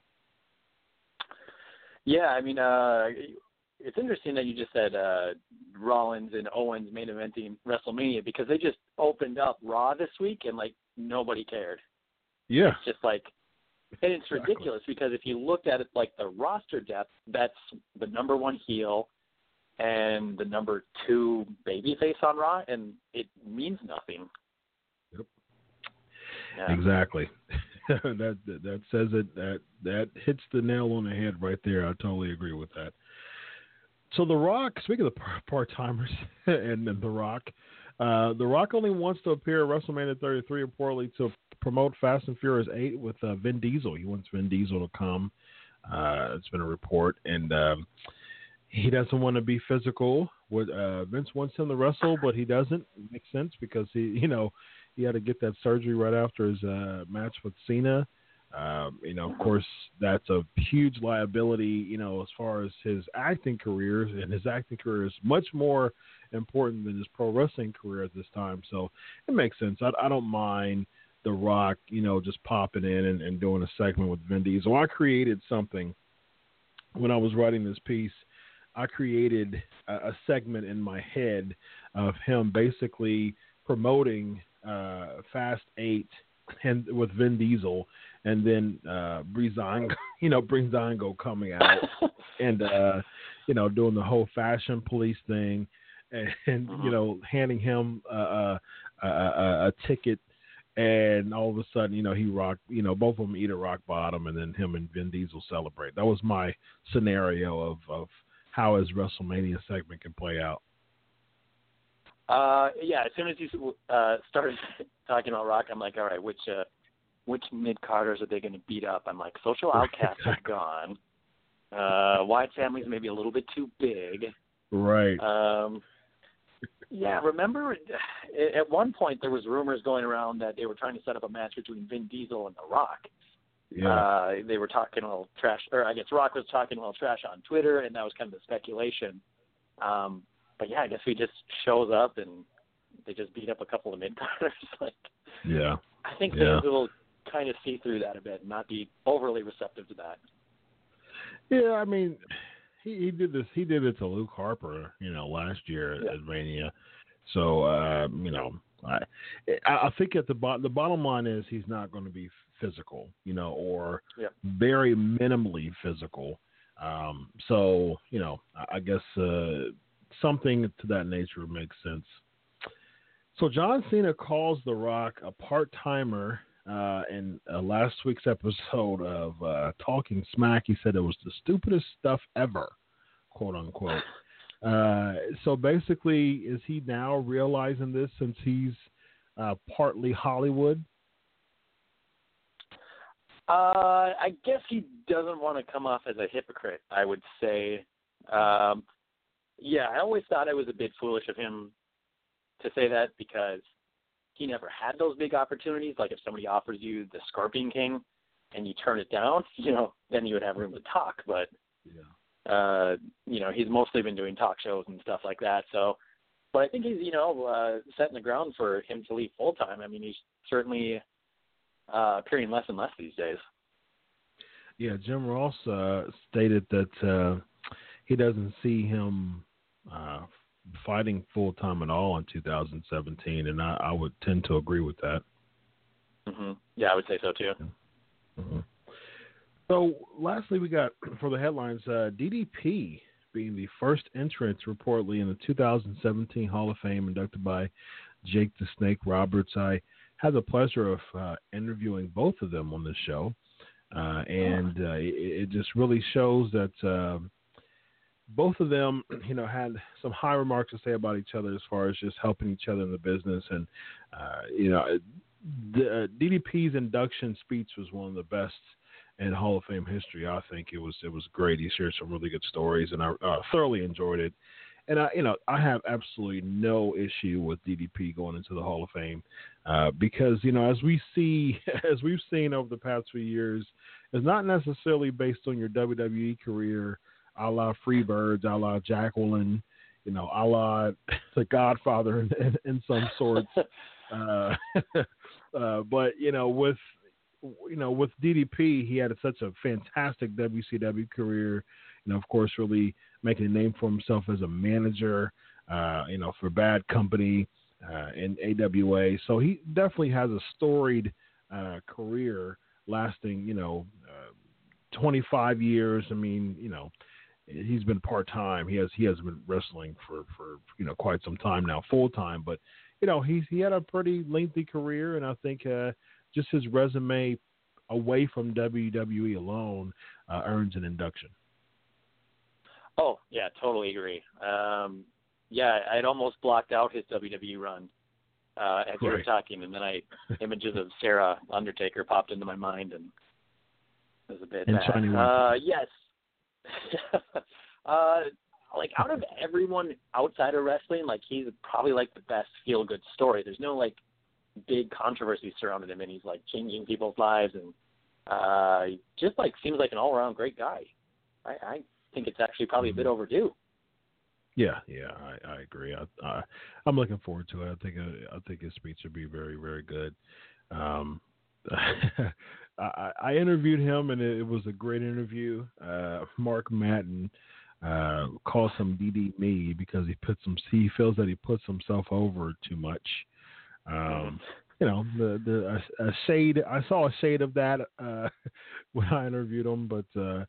Yeah, I mean, it's interesting that you just said Rollins and Owens main eventing WrestleMania, because they just opened up Raw this week and nobody cared. Yeah, it's just and it's ridiculous because if you looked at it the roster depth, that's the number one heel and the number two babyface on Raw, and it means nothing. Yep. Yeah. Exactly. that says it. That hits the nail on the head right there. I totally agree with that. So The Rock, speaking of the part-timers and The Rock, The Rock only wants to appear at WrestleMania 33 reportedly to promote Fast and Furious 8 with Vin Diesel. He wants Vin Diesel to come. It's been a report, and he doesn't want to be physical. Vince wants him to wrestle, but he doesn't. It makes sense because he had to get that surgery right after his match with Cena. Of course, that's a huge liability, as far as his acting career, and his acting career is much more important than his pro wrestling career at this time. So it makes sense. I don't mind The Rock, just popping in and doing a segment with Vin Diesel. I created something when I was writing this piece. I created a segment in my head of him basically promoting Fast 8 and with Vin Diesel, and then Breezango coming out and doing the whole fashion police thing, and handing him a ticket, and all of a sudden he rock both of them eat a rock bottom, and then him and Vin Diesel celebrate. That was my scenario of how his WrestleMania segment can play out. As soon as you started talking about Rock, I'm like, all right, which mid-carders are they going to beat up? I'm like, Social Outcasts are gone. Wyatt family's maybe a little bit too big. Right. Remember at one point there was rumors going around that they were trying to set up a match between Vin Diesel and The Rock. Yeah. They were talking a little trash, or I guess Rock was talking a little trash on Twitter, and that was kind of the speculation. But I guess he just shows up and they just beat up a couple of mid-carders. I think fans will kind of see through that a bit and not be overly receptive to that. Yeah, I mean, he did this. He did it to Luke Harper, last year at Mania. So, I think at the bottom line is he's not going to be physical, or very minimally physical. So, I guess something to that nature makes sense. So John Cena calls The Rock a part-timer in last week's episode of Talking Smack. He said it was the stupidest stuff ever, quote unquote. So basically, is he now realizing this since he's partly Hollywood? I guess he doesn't want to come off as a hypocrite, I would say. I always thought it was a bit foolish of him to say that because he never had those big opportunities. Like if somebody offers you the Scorpion King and you turn it down, then you would have room to talk. But, he's mostly been doing talk shows and stuff like that. So, but I think he's, setting the ground for him to leave full time. I mean, he's certainly appearing less and less these days. Yeah, Jim Ross stated that he doesn't see him fighting full time at all in 2017, and I would tend to agree with that. Mm-hmm. Yeah, I would say so too. Mm-hmm. So, lastly, we got for the headlines DDP being the first entrant reportedly in the 2017 Hall of Fame inducted by Jake the Snake Roberts. I had the pleasure of interviewing both of them on the show, and it just really shows that both of them, had some high remarks to say about each other as far as just helping each other in the business. And, the DDP's induction speech was one of the best in Hall of Fame history. I think it was great. He shared some really good stories, and I thoroughly enjoyed it. And I have absolutely no issue with DDP going into the Hall of Fame because as we've seen over the past few years, it's not necessarily based on your WWE career, a la Freebirds, a la Jacqueline, a la The Godfather in some sorts. But with DDP, he had such a fantastic WCW career. Of course, really making a name for himself as a manager, for Bad Company in AWA. So he definitely has a storied career lasting, 25 years. I mean, he's been part-time. He has been wrestling for quite some time now, full-time. But, he had a pretty lengthy career, and I think just his resume away from WWE alone earns an induction. Oh, yeah, totally agree. I'd almost blocked out his WWE run as you were talking, and then images of Sarah Undertaker popped into my mind, and it was a bit bad. Yes. Out of everyone outside of wrestling, he's probably the best feel-good story. There's no big controversy surrounding him, and he's changing people's lives, and just seems like an all-around great guy. I think it's actually probably a bit overdue. Yeah, I agree. I'm looking forward to it. I think his speech would be very, very good. I interviewed him, and it was a great interview. Mark Madden calls him DD Me because he feels that he puts himself over too much. A shade. I saw a shade of that when I interviewed him, but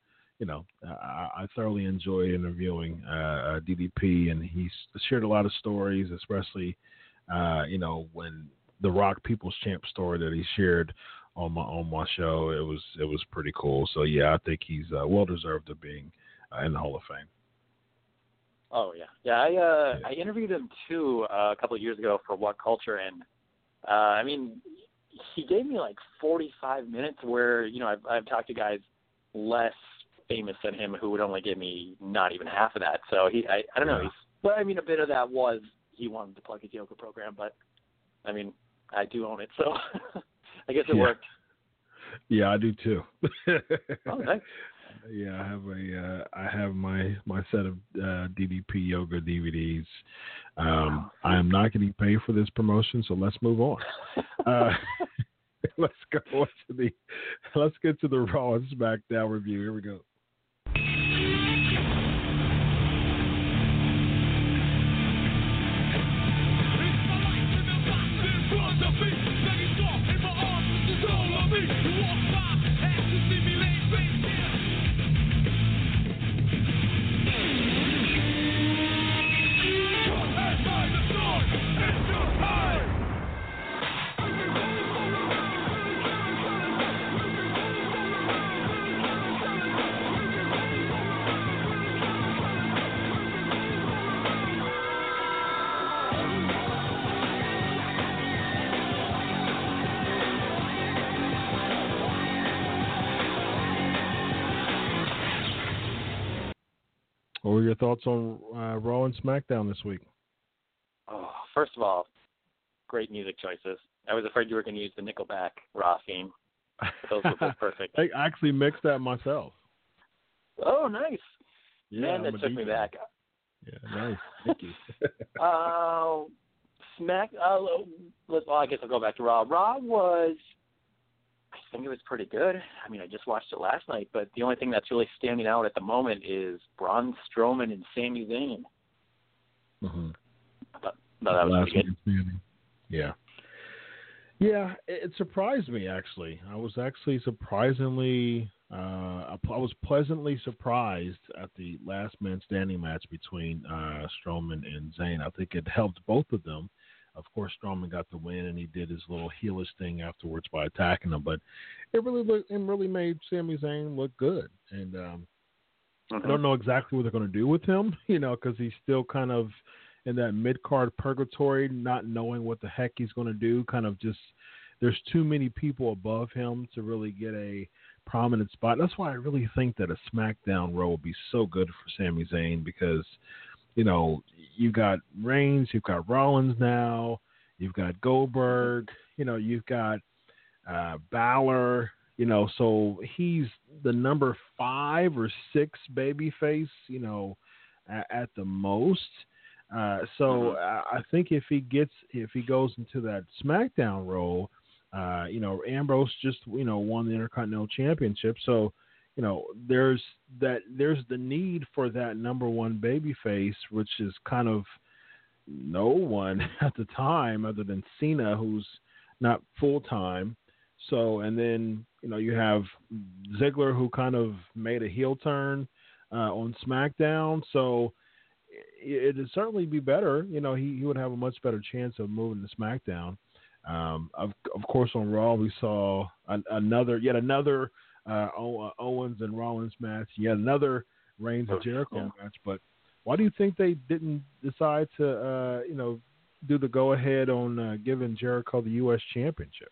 I thoroughly enjoyed interviewing DDP, and he shared a lot of stories, especially when the Rock People's Champ story that he shared on my show. It was pretty cool. So yeah, I think he's well deserved of being in the Hall of Fame. Oh yeah. I interviewed him too a couple of years ago for What Culture, and he gave me 45 minutes where I've talked to guys less famous than him who would only give me not even half of that. So I don't know. A bit of that was he wanted to plug his yoga program, but I do own it, so I guess it worked. Yeah, I do too. Oh, nice. Yeah, I have my set of DDP yoga DVDs. I am not getting paid for this promotion, so let's move on. Let's get to the Raw and SmackDown review. Here we go. What were your thoughts on Raw and SmackDown this week? Oh, first of all, great music choices. I was afraid you were going to use the Nickelback Raw theme. Those were both perfect. I actually mixed that myself. Oh, nice. Yeah, man, that took me back. Yeah, nice. Thank you. I guess I'll go back to Raw. Raw was, I think it was pretty good. I just watched it last night, but the only thing that's really standing out at the moment is Braun Strowman and Sami Zayn. Mm-hmm. That was pretty good. Yeah. Yeah, it surprised me, actually. I was actually surprisingly, I was pleasantly surprised at the last man standing match between Strowman and Zayn. I think it helped both of them Of course, Strowman got the win, and he did his little heelish thing afterwards by attacking him. But it really made Sami Zayn look good. And I don't know exactly what they're going to do with him, because he's still kind of in that mid-card purgatory, not knowing what the heck he's going to do. Kind of just, there's too many people above him to really get a prominent spot. That's why I really think that a SmackDown role would be so good for Sami Zayn, because you've got Reigns, you've got Rollins now, you've got Goldberg, you've got Balor, so he's the number 5 or 6 babyface, at the most. I think if he goes into that SmackDown role, Ambrose just, won the Intercontinental Championship. So, there's the need for that number 1 babyface, which is kind of no one at the time other than Cena, who's not full time. So, and then, you have Ziggler, who kind of made a heel turn on SmackDown. So it'd certainly be better. He would have a much better chance of moving to SmackDown. Of course, on Raw, we saw yet another Owens and Rollins match, yet another Reigns and Jericho match. But why do you think they didn't decide to, do the go-ahead on giving Jericho the U.S. Championship?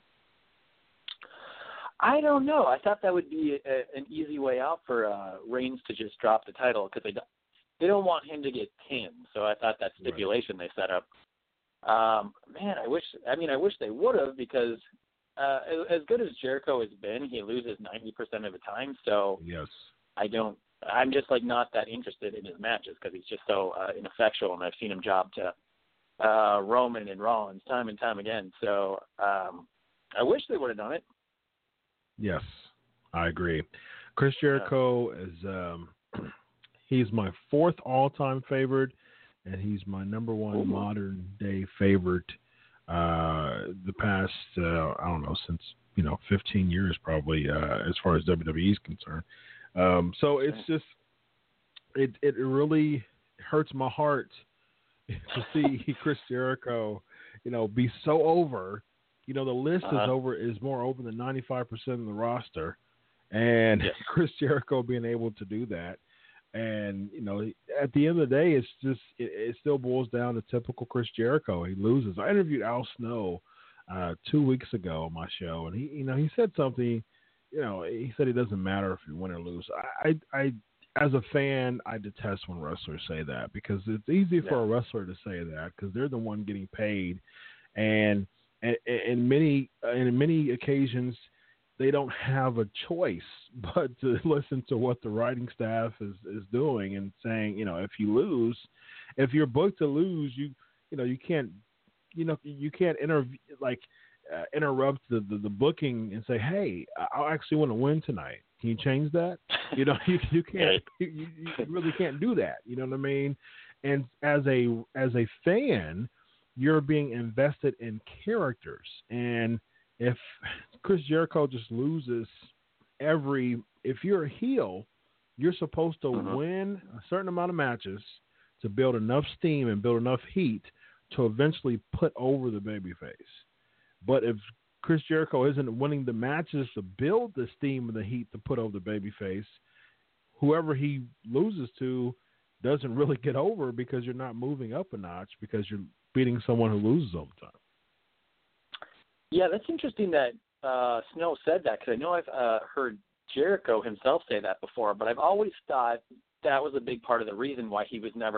I don't know. I thought that would be an easy way out for Reigns to just drop the title, because they don't want him to get pinned. So I thought that stipulation they set up. I wish they would have, because as good as Jericho has been, he loses 90% of the time. So yes, I'm just not that interested in his matches, because he's just so ineffectual, and I've seen him job to Roman and Rollins time and time again. So I wish they would have done it. Yes, I agree. Chris Jericho is he's my 4th all-time favorite, and he's my number 1 modern-day favorite the past, I don't know, since, 15 years probably, as far as WWE is concerned. So it's just, it really hurts my heart to see Chris Jericho, be so over. The list is more over than 95% of the roster, and Chris Jericho being able to do that. And, at the end of the day, it's just, it still boils down to typical Chris Jericho. He loses. I interviewed Al Snow 2 weeks ago on my show, and he said something, he said it doesn't matter if you win or lose. I as a fan, I detest when wrestlers say that, because it's easy for a wrestler to say that, because they're the one getting paid. And in many occasions, they don't have a choice but to listen to what the writing staff is doing and saying, if you lose, if you're booked to lose, you can't interrupt the booking and say, hey, I actually want to win tonight. Can you change that? You can't, you really can't do that. You know what I mean? And as a fan, you're being invested in characters. And if Chris Jericho just loses if you're a heel, you're supposed to win a certain amount of matches to build enough steam and build enough heat to eventually put over the babyface. But if Chris Jericho isn't winning the matches to build the steam and the heat to put over the babyface, whoever he loses to doesn't really get over, because you're not moving up a notch, because you're beating someone who loses all the time. Yeah, that's interesting that Snow said that, because I know I've heard Jericho himself say that before, but I've always thought that was a big part of the reason why he was never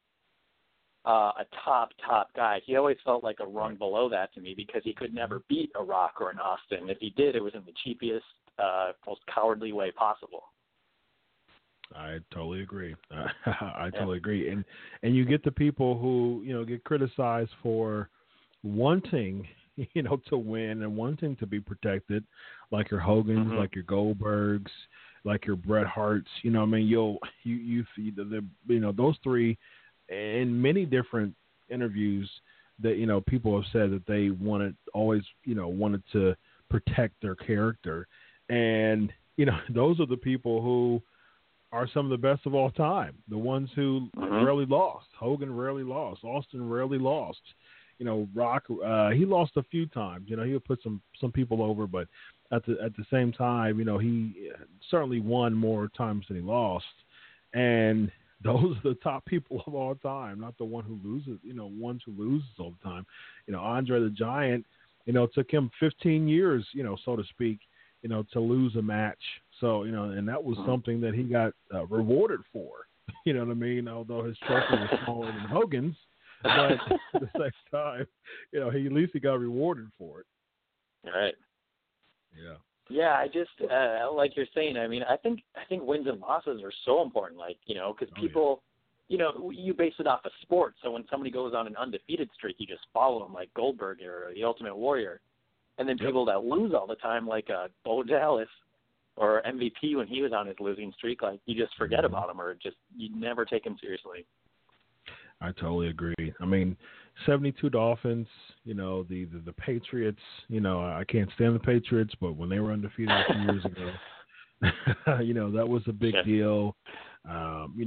a top guy. He always felt like a rung below that to me, because he could never beat a Rock or an Austin. If he did, it was in the cheapest, most cowardly way possible. I totally agree. I totally agree. And you get the people who, get criticized for wanting, to win and wanting to be protected, like your Hogans, like your Goldbergs, like your Bret Harts. I mean, you those three, in many different interviews that, people have said that they wanted to protect their character. And, those are the people who are some of the best of all time. The ones who rarely lost. Hogan rarely lost. Austin rarely lost. Rock, he lost a few times. He would put some people over, but at the same time, he certainly won more times than he lost. And those are the top people of all time, not the one who loses, ones who loses all the time. Andre the Giant, took him 15 years, so to speak, to lose a match. So, and that was something that he got rewarded for, you know what I mean? Although his trophy was smaller than Hogan's, but at the same time, at least he got rewarded for it. All right. Yeah. Yeah, I just like you're saying. I mean, I think wins and losses are so important. Like, because people, you base it off of sport. So when somebody goes on an undefeated streak, you just follow them, like Goldberg or the Ultimate Warrior. And then people that lose all the time, like Bo Dallas or MVP when he was on his losing streak, like you just forget about him, or just you never take him seriously. I totally agree. I mean, 72 Dolphins, the Patriots, I can't stand the Patriots, but when they were undefeated a few years ago, that was a big deal. I'm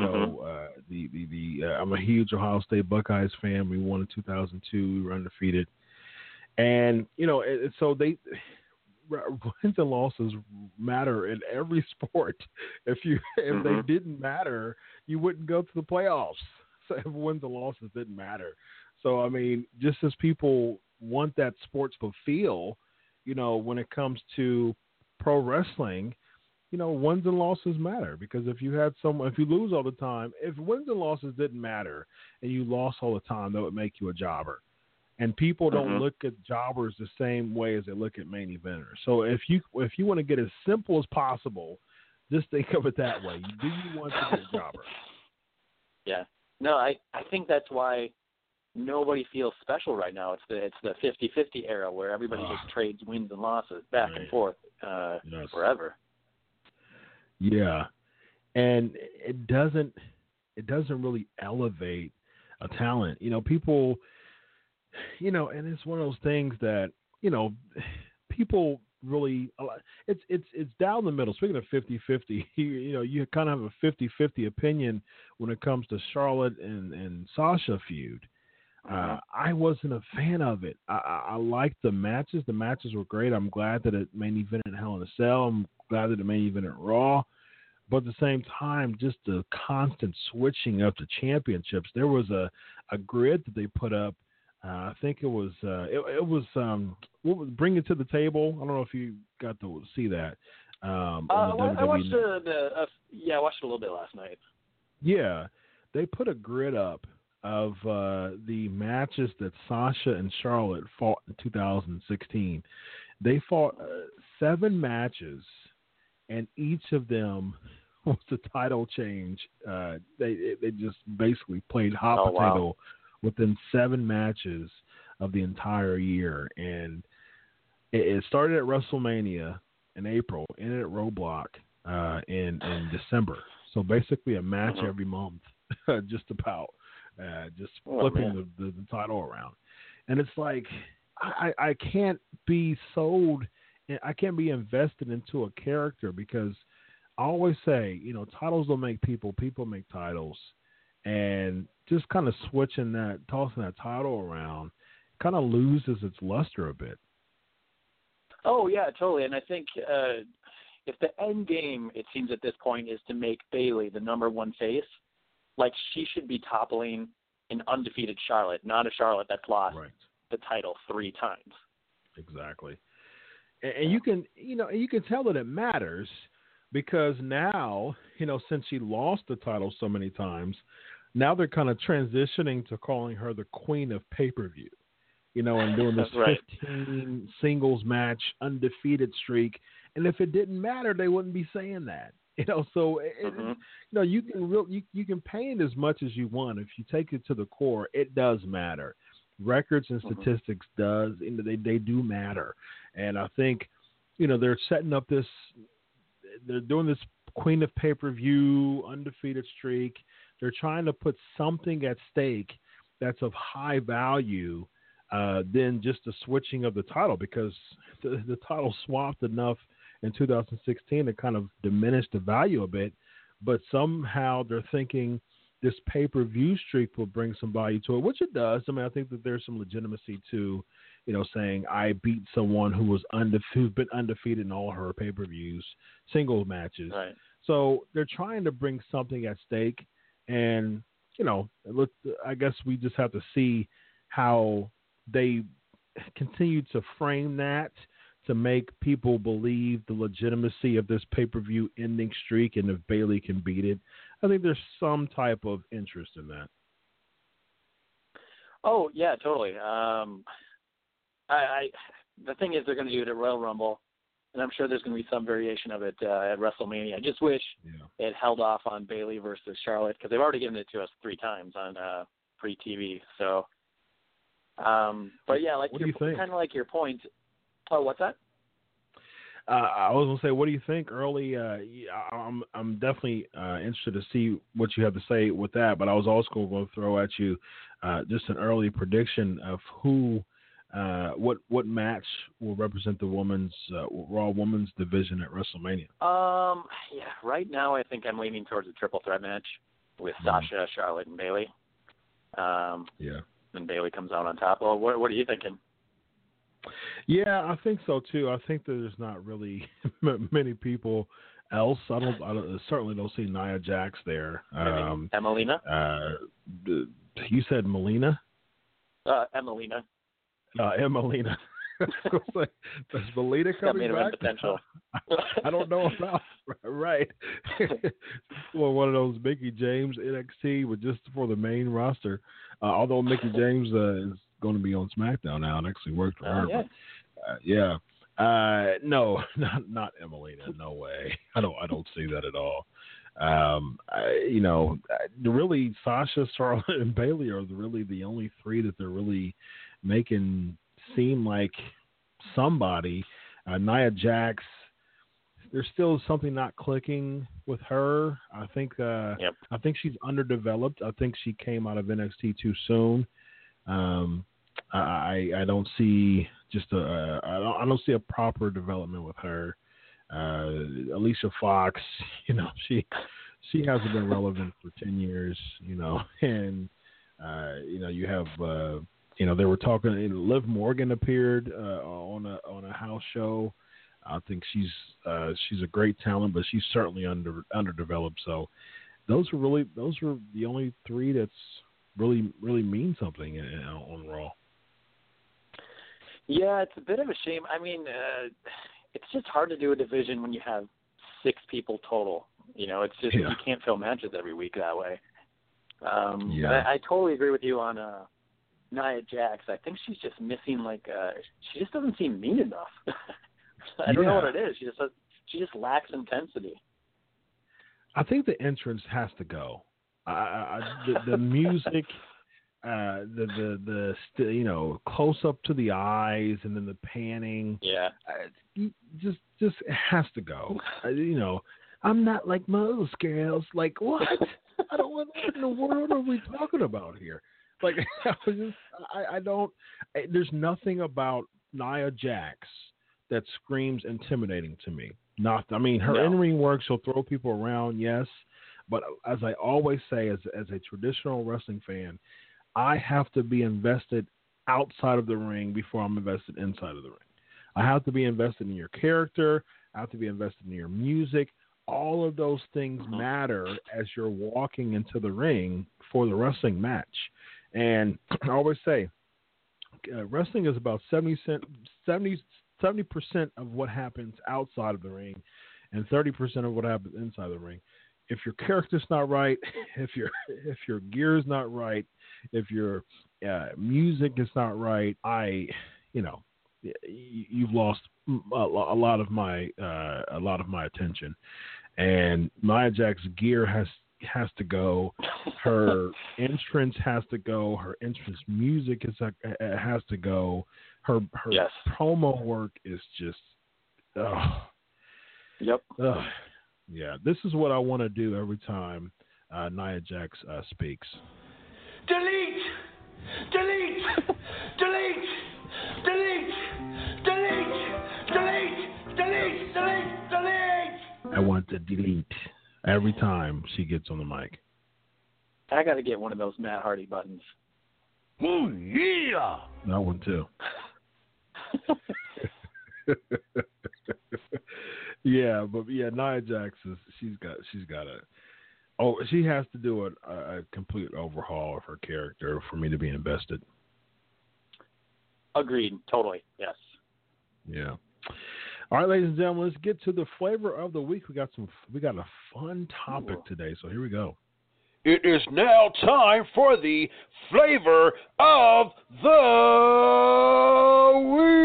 a huge Ohio State Buckeyes fan. We won in 2002. We were undefeated. And, so wins and losses matter in every sport. If they didn't matter, you wouldn't go to the playoffs. So if wins and losses didn't matter. So, I mean, just as people want that sports feel, when it comes to pro wrestling, wins and losses matter, because if you lose all the time, if wins and losses didn't matter and you lost all the time, that would make you a jobber. And people don't look at jobbers the same way as they look at main eventers. So if you want to get as simple as possible, just think of it that way. Do you want to be a jobber? Yeah. No, I think that's why nobody feels special right now. It's the 50-50 era where everybody just trades wins and losses back and forth forever. Yeah, and it doesn't really elevate a talent. People, and it's one of those things that people really, it's down the middle. Speaking of 50-50, you kind of have a 50-50 opinion when it comes to Charlotte and Sasha feud. I wasn't a fan of it. I liked the matches. The matches were great. I'm glad that it main evented Hell in a Cell. I'm glad that it main evented Raw. But at the same time, just the constant switching up the championships. There was a grid that they put up. I think it was Bring It to the Table. I don't know if you got to see that. I watched I watched it a little bit last night. Yeah, they put a grid up of the matches that Sasha and Charlotte fought in 2016. They fought 7 matches, and each of them was a title change. They just basically played hot potato within 7 matches of the entire year. And it started at WrestleMania in April, ended at Roadblock in December. So basically a match every month, just about, just flipping the title around. And it's like, I can't be sold, I can't be invested into a character, because I always say, titles don't make people, people make titles. And just kind of tossing that title around kind of loses its luster a bit. Oh, yeah, totally. And I think if the end game, it seems at this point, is to make Bayley the number one face, like she should be toppling an undefeated Charlotte, not a Charlotte that's lost the title 3 times. Exactly. And you can tell that it matters, because now, since she lost the title so many times, now they're kind of transitioning to calling her the queen of pay-per-view, and doing this 15 singles match undefeated streak. And if it didn't matter, they wouldn't be saying that. So you can paint as much as you want. If you take it to the core, it does matter. Records and statistics they do matter. And I think, they're setting up this. They're doing this queen of pay-per-view undefeated streak. They're trying to put something at stake that's of high value than just the switching of the title, because the title swapped enough in 2016 to kind of diminish the value a bit. But somehow they're thinking this pay-per-view streak will bring some value to it, which it does. I mean, I think that there's some legitimacy to, saying I beat someone who's been undefeated in all her pay-per-views, single matches. Right. So they're trying to bring something at stake, and look, I guess we just have to see how they continue to frame that to make people believe the legitimacy of this pay-per-view ending streak, and if Bayley can beat it. I think there's some type of interest in that. Oh, yeah, totally. The thing is, they're going to do it at Royal Rumble, and I'm sure there's going to be some variation of it at WrestleMania. I just wish it held off on Bayley versus Charlotte, because they've already given it to us 3 times on free TV. So, but yeah, like kind of like your point. Oh, what's that? I was gonna say, what do you think, Early? I'm definitely interested to see what you have to say with that. But I was also going to throw at you just an early prediction of who, what match will represent the Raw Women's division at WrestleMania. Yeah, right now I think I'm leaning towards a triple threat match with Sasha, Charlotte, and Bayley. And Bayley comes out on top. Well, what are you thinking? Yeah, I think so too. I think that there's not really many people else. I certainly don't see Nia Jax there. Emelina? You said Melina? Emelina. Emelina. Does Melina coming back? Potential. I don't know about right. Well, one of those Mickie James NXT, but just for the main roster. Although Mickie James is going to be on SmackDown now and actually worked for her. Yeah. But, no, not Emelina. No way. I don't see that at all. Really, Sasha, Charlotte, and Bayley are really the only 3 that they're really making seem like somebody. Nia Jax, there's still something not clicking with her. I think she's underdeveloped. I think she came out of NXT too soon. I don't see I don't see a proper development with her. Alicia Fox, she hasn't been relevant for 10 years, and you have they were talking. Liv Morgan appeared on a house show. I think she's a great talent, but she's certainly underdeveloped. So those are the only 3 that's really mean something on Raw. Yeah, it's a bit of a shame. I mean, it's just hard to do a division when you have 6 people total. It's just you can't fill matches every week that way. I totally agree with you on Nia Jax. I think she's just missing she just doesn't seem mean enough. I don't know what it is. She just lacks intensity. I think the entrance has to go. The music, the close up to the eyes and then the panning. Yeah. Just it has to go. I'm not like most girls. Like what? I don't. What in the world are we talking about here? Like I don't. There's nothing about Nia Jax that screams intimidating to me. Her in-ring work, she'll throw people around, yes. But as I always say, as a traditional wrestling fan, I have to be invested outside of the ring before I'm invested inside of the ring. I have to be invested in your character. I have to be invested in your music. All of those things matter as you're walking into the ring for the wrestling match. And I always say, wrestling is about 70% of what happens outside of the ring and 30% of what happens inside the ring. If your character's not right, if your gear's not right, if your music is not right, you've lost a lot of my attention. And Nia Jax's gear has to go. Her entrance has to go. Her entrance music has to go. Her promo work is just. Yep. Yeah, this is what I want to do every time Nia Jax speaks. Delete! Delete! Delete! Delete! Delete! Delete! Delete! Delete! Delete! I want to delete every time she gets on the mic. I got to get one of those Matt Hardy buttons. Ooh, yeah. That one too. Yeah, but Nia Jax she's got she has to do a complete overhaul of her character for me to be invested. Agreed, totally, yes. Yeah. All right, ladies and gentlemen, let's get to the flavor of the week. We got a fun topic today, so here we go. It is now time for the flavor of the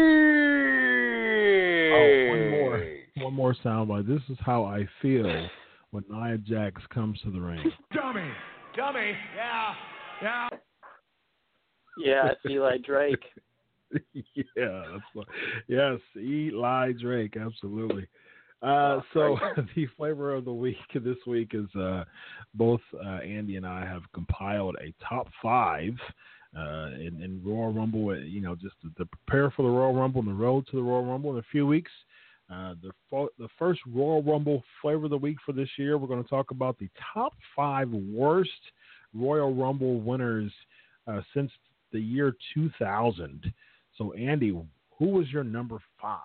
week. Oh, one more soundbite. This is how I feel when Nia Jax comes to the ring. Dummy, yeah. Yeah, it's Eli Drake. Yes, Eli Drake, absolutely. So the flavor of the week this week is both Andy and I have compiled a top 5 in Royal Rumble. Just to prepare for the Royal Rumble and the road to the Royal Rumble in a few weeks. The first Royal Rumble flavor of the week for this year, we're going to talk about the top 5 worst Royal Rumble winners since the year 2000. So, Andy, who was your number 5?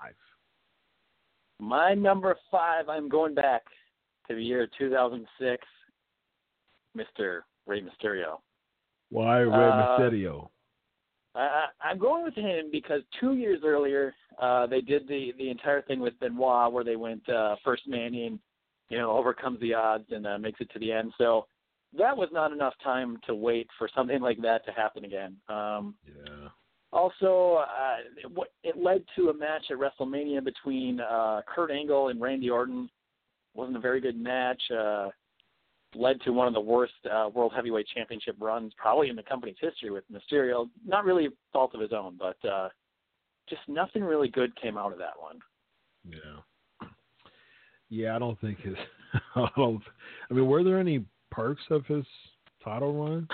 My number 5, I'm going back to the year 2006, Mr. Rey Mysterio. Why Rey Mysterio? I'm going with him because 2 years earlier, they did the entire thing with Benoit where they went first man in, overcomes the odds and makes it to the end. So that was not enough time to wait for something like that to happen again. Yeah. Also, it led to a match at WrestleMania between Kurt Angle and Randy Orton. Wasn't a very good match. Led to one of the worst World Heavyweight Championship runs probably in the company's history with Mysterio. Not really a fault of his own, but just nothing really good came out of that one. Yeah. Yeah, I don't think his were there any perks of his title run?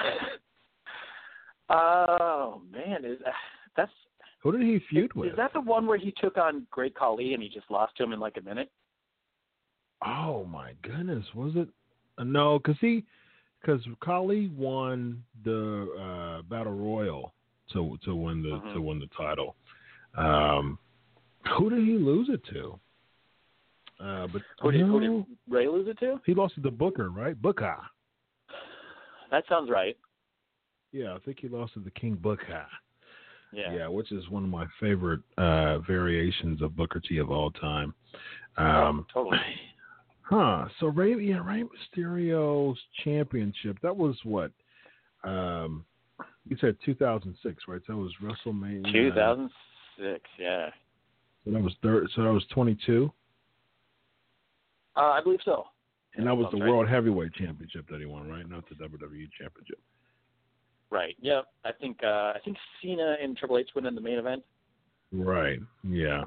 Oh, man. That's who did he feud with? Is that the one where he took on Great Khali and he just lost to him in like a minute? Oh, my goodness. Was it? No, because Khali won the Battle Royal to win the title. Who did he lose it to? Who did Ray lose it to? He lost it to Booker, right? Booker. That sounds right. Yeah, I think he lost to the King Booker. Yeah, which is one of my favorite variations of Booker T of all time. Totally. So Rey Mysterio's championship, that was what? You said 2006, right? That was WrestleMania. 2006, yeah. So that was 22? I believe so. And that was the World Heavyweight Championship that he won, right? Not the WWE Championship. Right. Yep. I think Cena and Triple H went in the main event. Right. Yeah.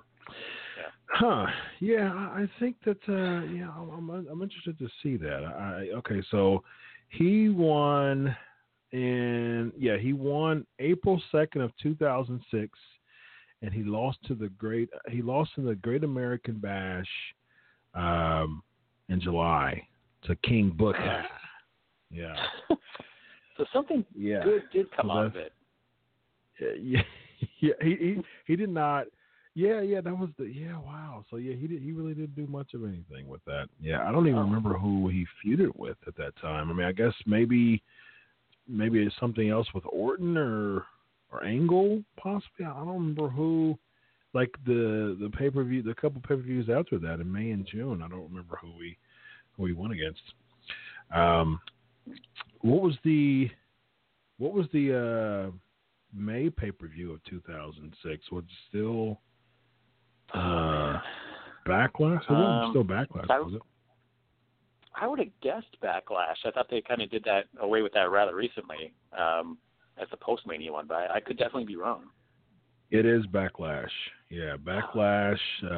Yeah. I think that. I'm interested to see that. Okay. So he won, he won April 2nd of 2006, and he lost in the Great American Bash, in July to King Booker. Yeah. So something good did come out of it. Yeah, he did not. Yeah, that was wow. So he really didn't do much of anything with that. Yeah, I don't even remember who he feuded with at that time. I mean, I guess maybe it's something else with Orton or Angle possibly. I don't remember who. Like the pay-per-view, the couple pay-per-views after that in May and June, I don't remember who he won against. What was the May pay-per-view of 2006? Was it still Backlash? It wasn't still Backlash, was it? I would have guessed Backlash. I thought they kind of did that away with that rather recently as a post-Mania one, but I could definitely be wrong. It is Backlash. Yeah, Backlash,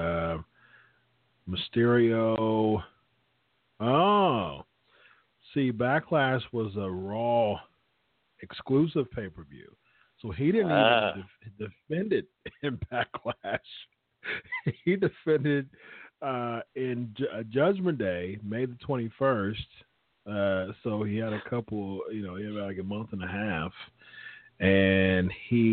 Mysterio. Oh. See, Backlash was a Raw exclusive pay-per-view. So he didn't even defend it in Backlash. He defended in Judgment Day, May the 21st, So he had a couple, he had like a month and a half, and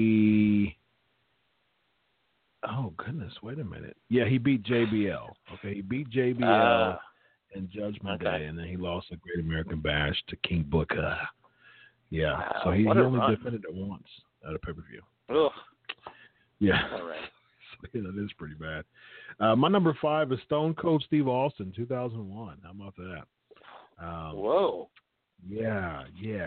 oh goodness, wait a minute. Yeah, he beat JBL. Okay, he beat JBL in Judgment Day, and then he lost the Great American Bash to King Booker. Yeah, wow, so he only run. defended it once at a pay-per-view. Ugh. Yeah. All right. So, that is pretty bad. My number 5 is Stone Cold Steve Austin, 2001. How about that? Whoa. Yeah.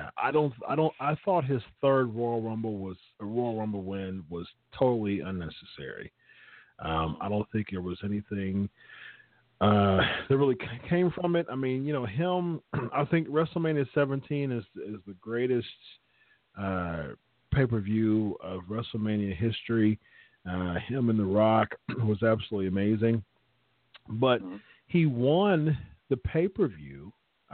I thought his third Royal Rumble win was totally unnecessary. I don't think there was anything that really came from it. I mean, him. I think WrestleMania 17 is the greatest pay-per-view of WrestleMania history. Him and The Rock was absolutely amazing, but he won the pay-per-view.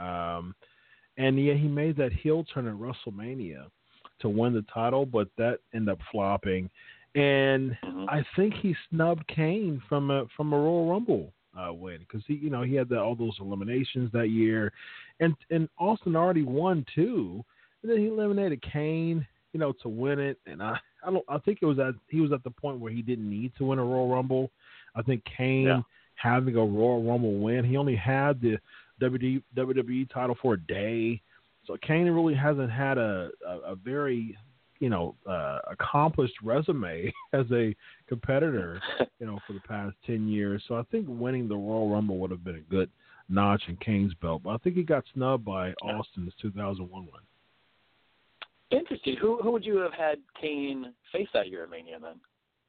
And yeah, he made that heel turn at WrestleMania to win the title, but that ended up flopping. And I think he snubbed Kane from a Royal Rumble win because he had all those eliminations that year, and Austin already won 2, and then he eliminated Kane, to win it. And I think he was at the point where he didn't need to win a Royal Rumble. I think Kane having a Royal Rumble win, he only had the WWE title for a day, so Kane really hasn't had a very accomplished resume as a competitor for the past 10 years. So I think winning the Royal Rumble would have been a good notch in Kane's belt, but I think he got snubbed by Austin's 2001 win. Interesting. Who would you have had Kane face that year at Mania then?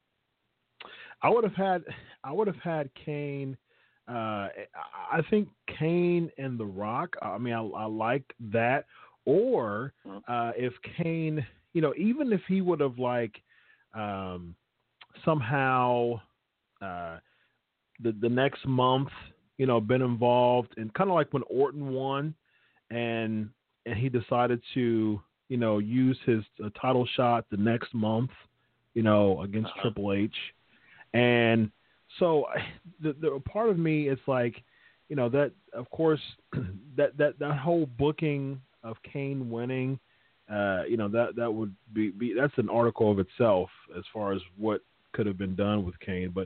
I would have had Kane. I think Kane and The Rock. I mean, I like that. Or if Kane, even if he would have somehow the next month, been involved, and kind of like when Orton won, and he decided to use his title shot the next month, against Triple H, and so the part of me is like, that of course that whole booking of Kane winning, that would be that's an article of itself as far as what could have been done with Kane. But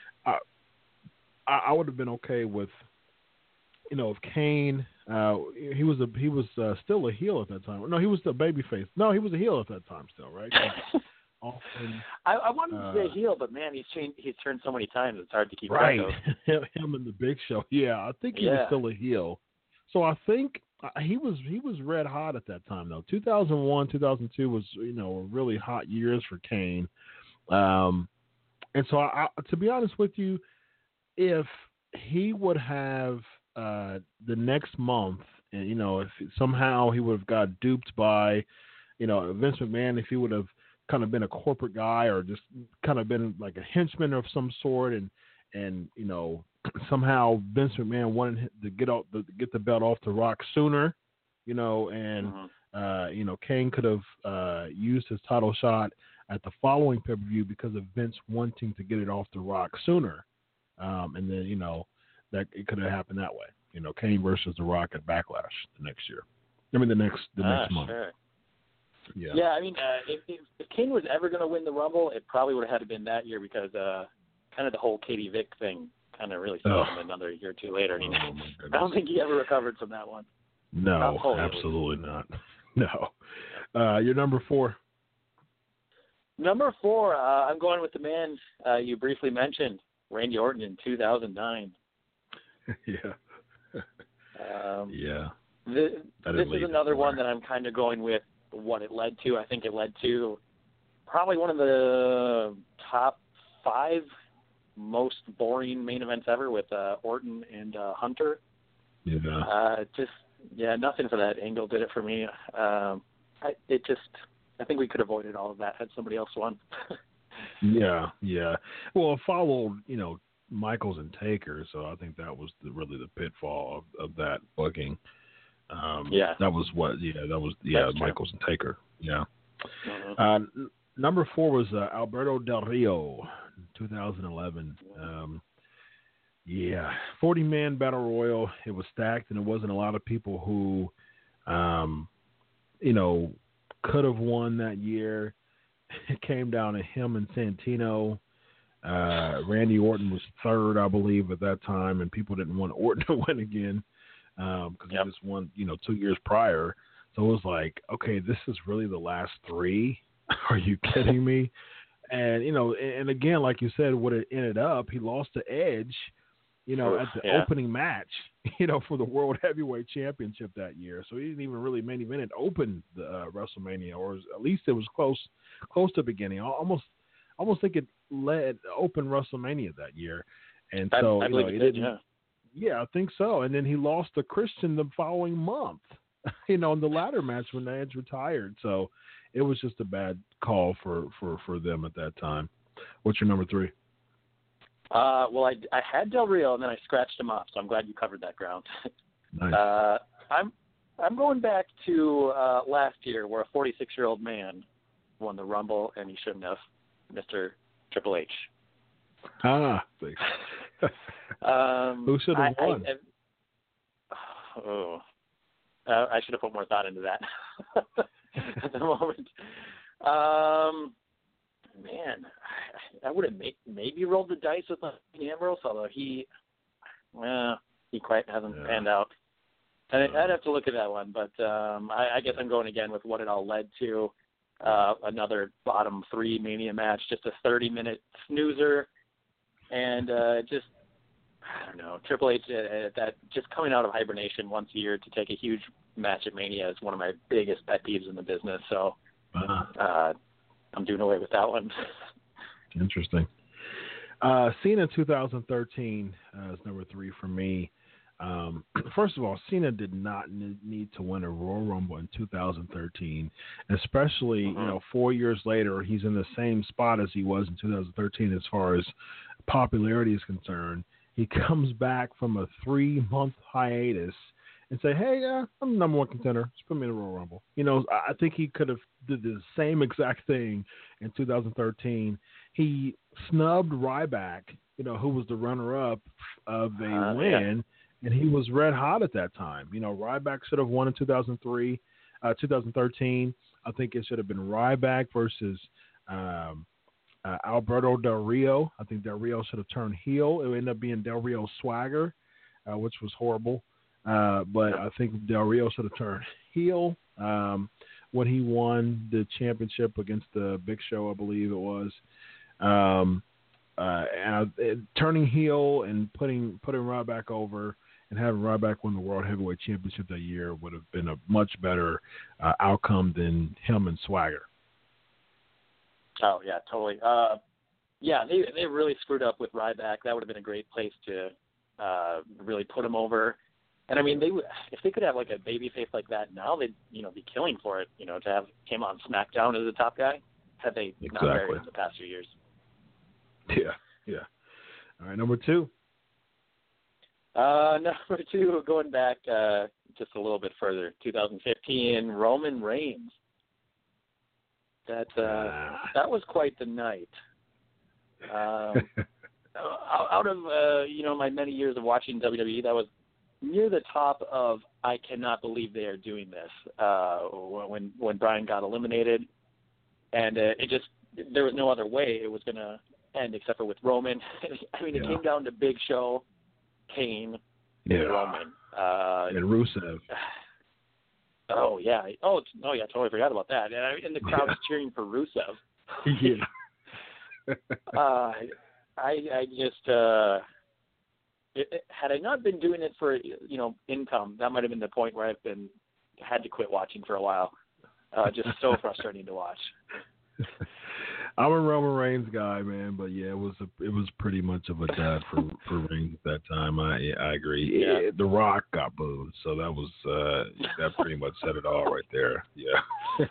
I would have been okay with, if Kane, he was still a heel at that time. No, he was the babyface. No, he was a heel at that time still, right? Often, I wanted to say heel, but man, he's turned so many times it's hard to keep track of. Him and the Big Show. Yeah, I think he was still a heel. So I think he was red hot at that time though. 2001, 2002 was really hot years for Kane. And so I, to be honest with you, if he would have the next month, and if somehow he would have got duped by Vince McMahon, if he would have kind of been a corporate guy or just kind of been like a henchman of some sort, and somehow Vince McMahon wanted to get the belt off to Rock sooner, and Kane could have used his title shot at the following pay-per-view because of Vince wanting to get it off the Rock sooner, and then that it could have happened that way. Kane versus the Rock at Backlash the next year. I mean the next month. Sure. Yeah. I mean, if Kane was ever going to win the Rumble, it probably would have had to been that year because kind of the whole Katie Vick thing kind of really set him another year or two later. And I don't think he ever recovered from that one. No, absolutely not. No. Your number 4. Number 4, I'm going with the man you briefly mentioned, Randy Orton in 2009. Yeah. This is another one that I'm kind of going with what it led to. I think it led to probably one of the top 5 most boring main events ever with Orton and Hunter. Yeah. Nothing for that angle did it for me. I think we could have avoided all of that had somebody else won. Yeah. Well, it followed, Michaels and Taker, so I think that was really the pitfall of that booking. That was Michaels and Taker. Yeah. Mm-hmm. Number 4 was Alberto Del Rio, 2011. Yeah, 40-man battle royal. It was stacked, and it wasn't a lot of people who, could have won that year. It came down to him and Santino. Randy Orton was third, I believe, at that time, and people didn't want Orton to win again because he just won, 2 years prior. So it was like, okay, this is really the last three. Are you kidding me? And, and again, like you said, what it ended up, he lost to Edge, at the opening match, for the World Heavyweight Championship that year. So he didn't even really main event. It opened the WrestleMania, or at least it was close to beginning. I almost think it led open WrestleMania that year. And so, I believe it did, yeah. Yeah, I think so. And then he lost to Christian the following month, in the ladder match when Edge retired. So it was just a bad call for them at that time. What's your number three? Well, I had Del Rio, and then I scratched him off, so I'm glad you covered that ground. Nice. I'm going back to last year, where a 46-year-old man won the Rumble, and he shouldn't have, Mr. Triple H. Thanks. Who should have won? I should have put more thought into that at the moment. Man, I would have maybe rolled the dice with Ambrose, although he quite hasn't panned out. And I'd have to look at that one, but I guess I'm going again with what it all led to. Another bottom three Mania match, just a 30-minute snoozer, and I don't know, Triple H that just coming out of hibernation once a year to take a huge match at Mania is one of my biggest pet peeves in the business. So I'm doing away with that one. Interesting. Cena 2013 is number three for me. First of all, Cena did not need to win a Royal Rumble in 2013, especially 4 years later. He's in the same spot as he was in 2013 as far as popularity is concerned. He comes back from a 3-month hiatus and say, "Hey, I'm the number one contender. Just put me in the Royal Rumble." I think he could have did the same exact thing in 2013. He snubbed Ryback, who was the runner-up of a win. And he was red hot at that time. Ryback should have won in 2013. I think it should have been Ryback versus Alberto Del Rio. I think Del Rio should have turned heel. It ended up being Del Rio Swagger, which was horrible. But I think Del Rio should have turned heel when he won the championship against the Big Show, I believe it was. Turning heel and putting Ryback over and having Ryback win the World Heavyweight Championship that year would have been a much better outcome than him and Swagger. Oh, yeah, totally. They really screwed up with Ryback. That would have been a great place to really put him over. And, I mean, if they could have, like, a babyface like that now, they'd, be killing for it, to have him on SmackDown as the top guy, had they not buried in the past few years. Yeah. All right, number two. Number two, going back just a little bit further, 2015, Roman Reigns. That was quite the night. Out of my many years of watching WWE, that was near the top of I cannot believe they are doing this. When Bryan got eliminated, and there was no other way it was going to end except for with Roman. I mean, it came down to Big Show, Kane, and Roman. And Rusev. Oh, yeah. Totally forgot about that. And the crowd was cheering for Rusev. Yeah. I just had I not been doing it for income, that might have been the point where I've had to quit watching for a while. Just so frustrating to watch. I'm a Roman Reigns guy, man, but yeah, it was pretty much of a dud for Reigns at that time. I agree. Yeah. The Rock got booed, so that was that pretty much said it all right there. Yeah.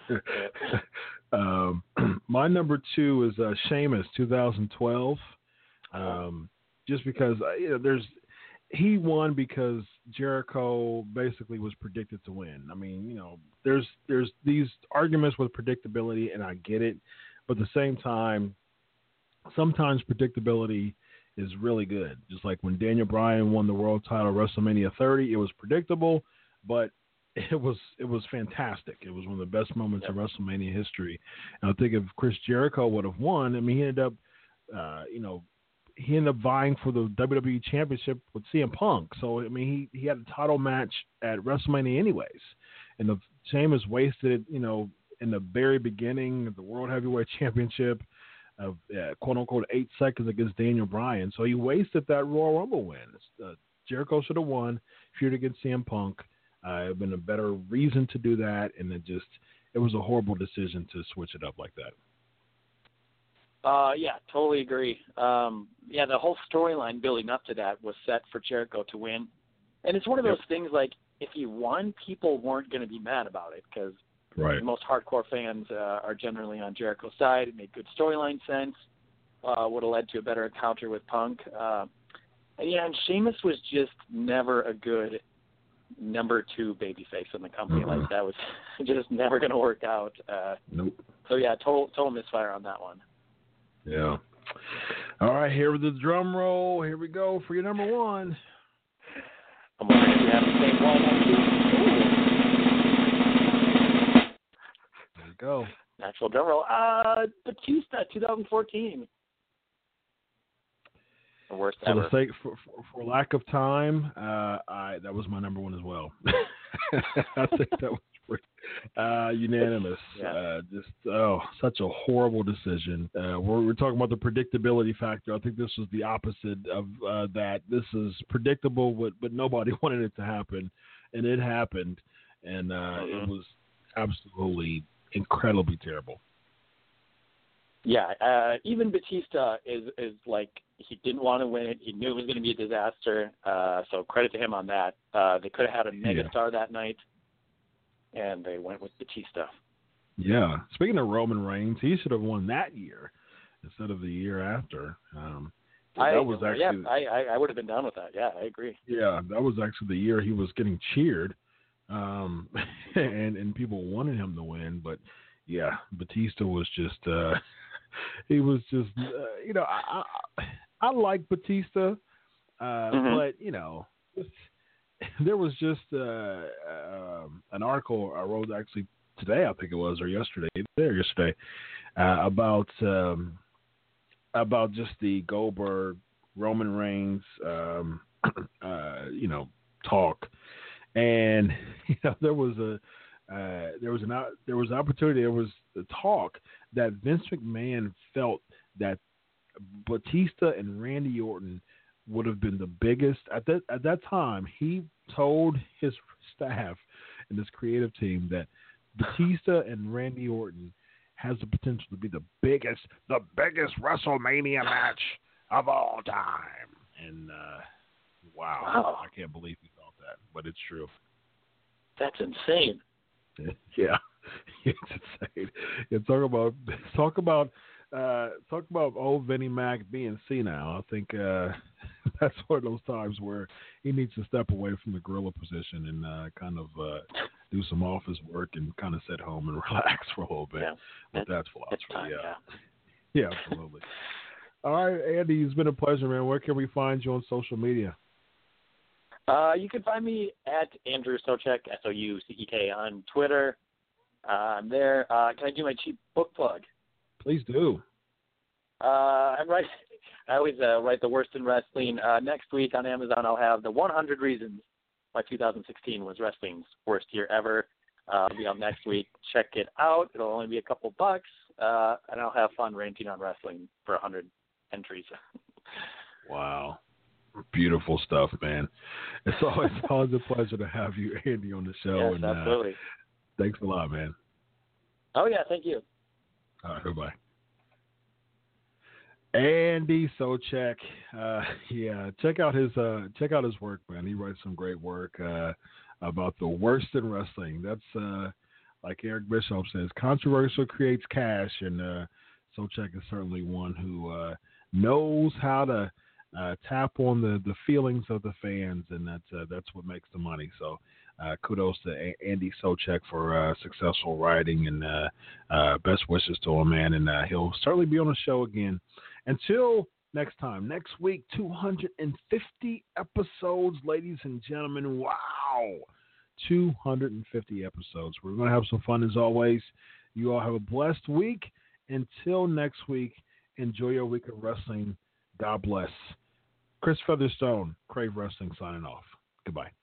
My number two is Sheamus, 2012. Just because he won because Jericho basically was predicted to win. I mean, there's these arguments with predictability, and I get it. But at the same time, sometimes predictability is really good. Just like when Daniel Bryan won the world title at WrestleMania 30, it was predictable, but it was fantastic. It was one of the best moments in WrestleMania history. And I think if Chris Jericho would have won, I mean, he ended up, he ended up vying for the WWE Championship with CM Punk. So, I mean, he had a title match at WrestleMania anyways. And the Sheamus wasted it, in the very beginning of the World Heavyweight Championship of quote-unquote 8 seconds against Daniel Bryan. So he wasted that Royal Rumble win. Jericho should have won, feud against CM Punk. It would have been a better reason to do that, and it was a horrible decision to switch it up like that. Yeah, totally agree. The whole storyline building up to that was set for Jericho to win. And it's one of those things like, if he won, people weren't going to be mad about it because most hardcore fans are generally on Jericho's side. It made good storyline sense. Would have led to a better encounter with Punk. And Sheamus was just never a good number 2 babyface in the company. Like, that was just never going to work out. Nope. So, yeah, total misfire on that one. Yeah. All right, here with the drum roll. Here we go for your number 1. I'm wondering if you have the same one. There you go. Natural drum roll. Batista, 2014. The worst ever. For lack of time, that was my number 1 as well. I think that was unanimous. Yeah. Such a horrible decision. We're talking about the predictability factor. I think this was the opposite of that. This is predictable, but nobody wanted it to happen, and it happened, and it was absolutely incredibly terrible. Yeah, even Batista is like, he didn't want to win it. He knew it was going to be a disaster. So credit to him on that. They could have had a megastar that night, and they went with Batista. Yeah. Speaking of Roman Reigns, he should have won that year instead of the year after. I would have been down with that. Yeah, I agree. Yeah, that was actually the year he was getting cheered, and people wanted him to win. But yeah, Batista was just he was just I like Batista, but there was just an article I wrote actually today, I think it was, or yesterday, about just the Goldberg Roman Reigns talk, and there was an opportunity. There was a talk that Vince McMahon felt that Batista and Randy Orton would have been the biggest at that time. He told his staff and his creative team that Batista and Randy Orton has the potential to be the biggest WrestleMania match of all time. And wow, I can't believe he thought that, but it's true. That's insane. Yeah, it's insane. Yeah, talk about old Vinnie Mac being senile. I think that's one of those times where he needs to step away from the gorilla position and kind of do some office work and kind of sit home and relax for a little bit. Yeah, but that's philosophy. Yeah, absolutely. All right, Andy, it's been a pleasure, man. Where can we find you on social media? You can find me at Andrew Soucek, Soucek, on Twitter. I'm there. Can I do my cheap book plug? Please do. I always write The Worst in Wrestling. Next week on Amazon, I'll have the 100 Reasons Why 2016 Was Wrestling's Worst Year Ever. It'll be on next week. Check it out. It'll only be a couple bucks, and I'll have fun ranting on wrestling for 100 entries. Wow. Beautiful stuff, man. It's always a pleasure to have you, Andy, on the show. Yes, absolutely. Thanks a lot, man. Oh, yeah, thank you. All right, goodbye. Andy Soucek, check out his work, man. He writes some great work about the worst in wrestling. That's like Eric Bischoff says, controversial creates cash, and Soucek is certainly one who knows how to tap on the feelings of the fans, and that's what makes the money. So kudos to Andy Soucek for successful writing, and best wishes to him, man. And he'll certainly be on the show again. Until next time. Next week, 250 episodes, ladies and gentlemen. Wow. 250 episodes. We're going to have some fun as always. You all have a blessed week. Until next week, enjoy your week of wrestling. God bless. Chris Featherstone, Crave Wrestling, signing off. Goodbye.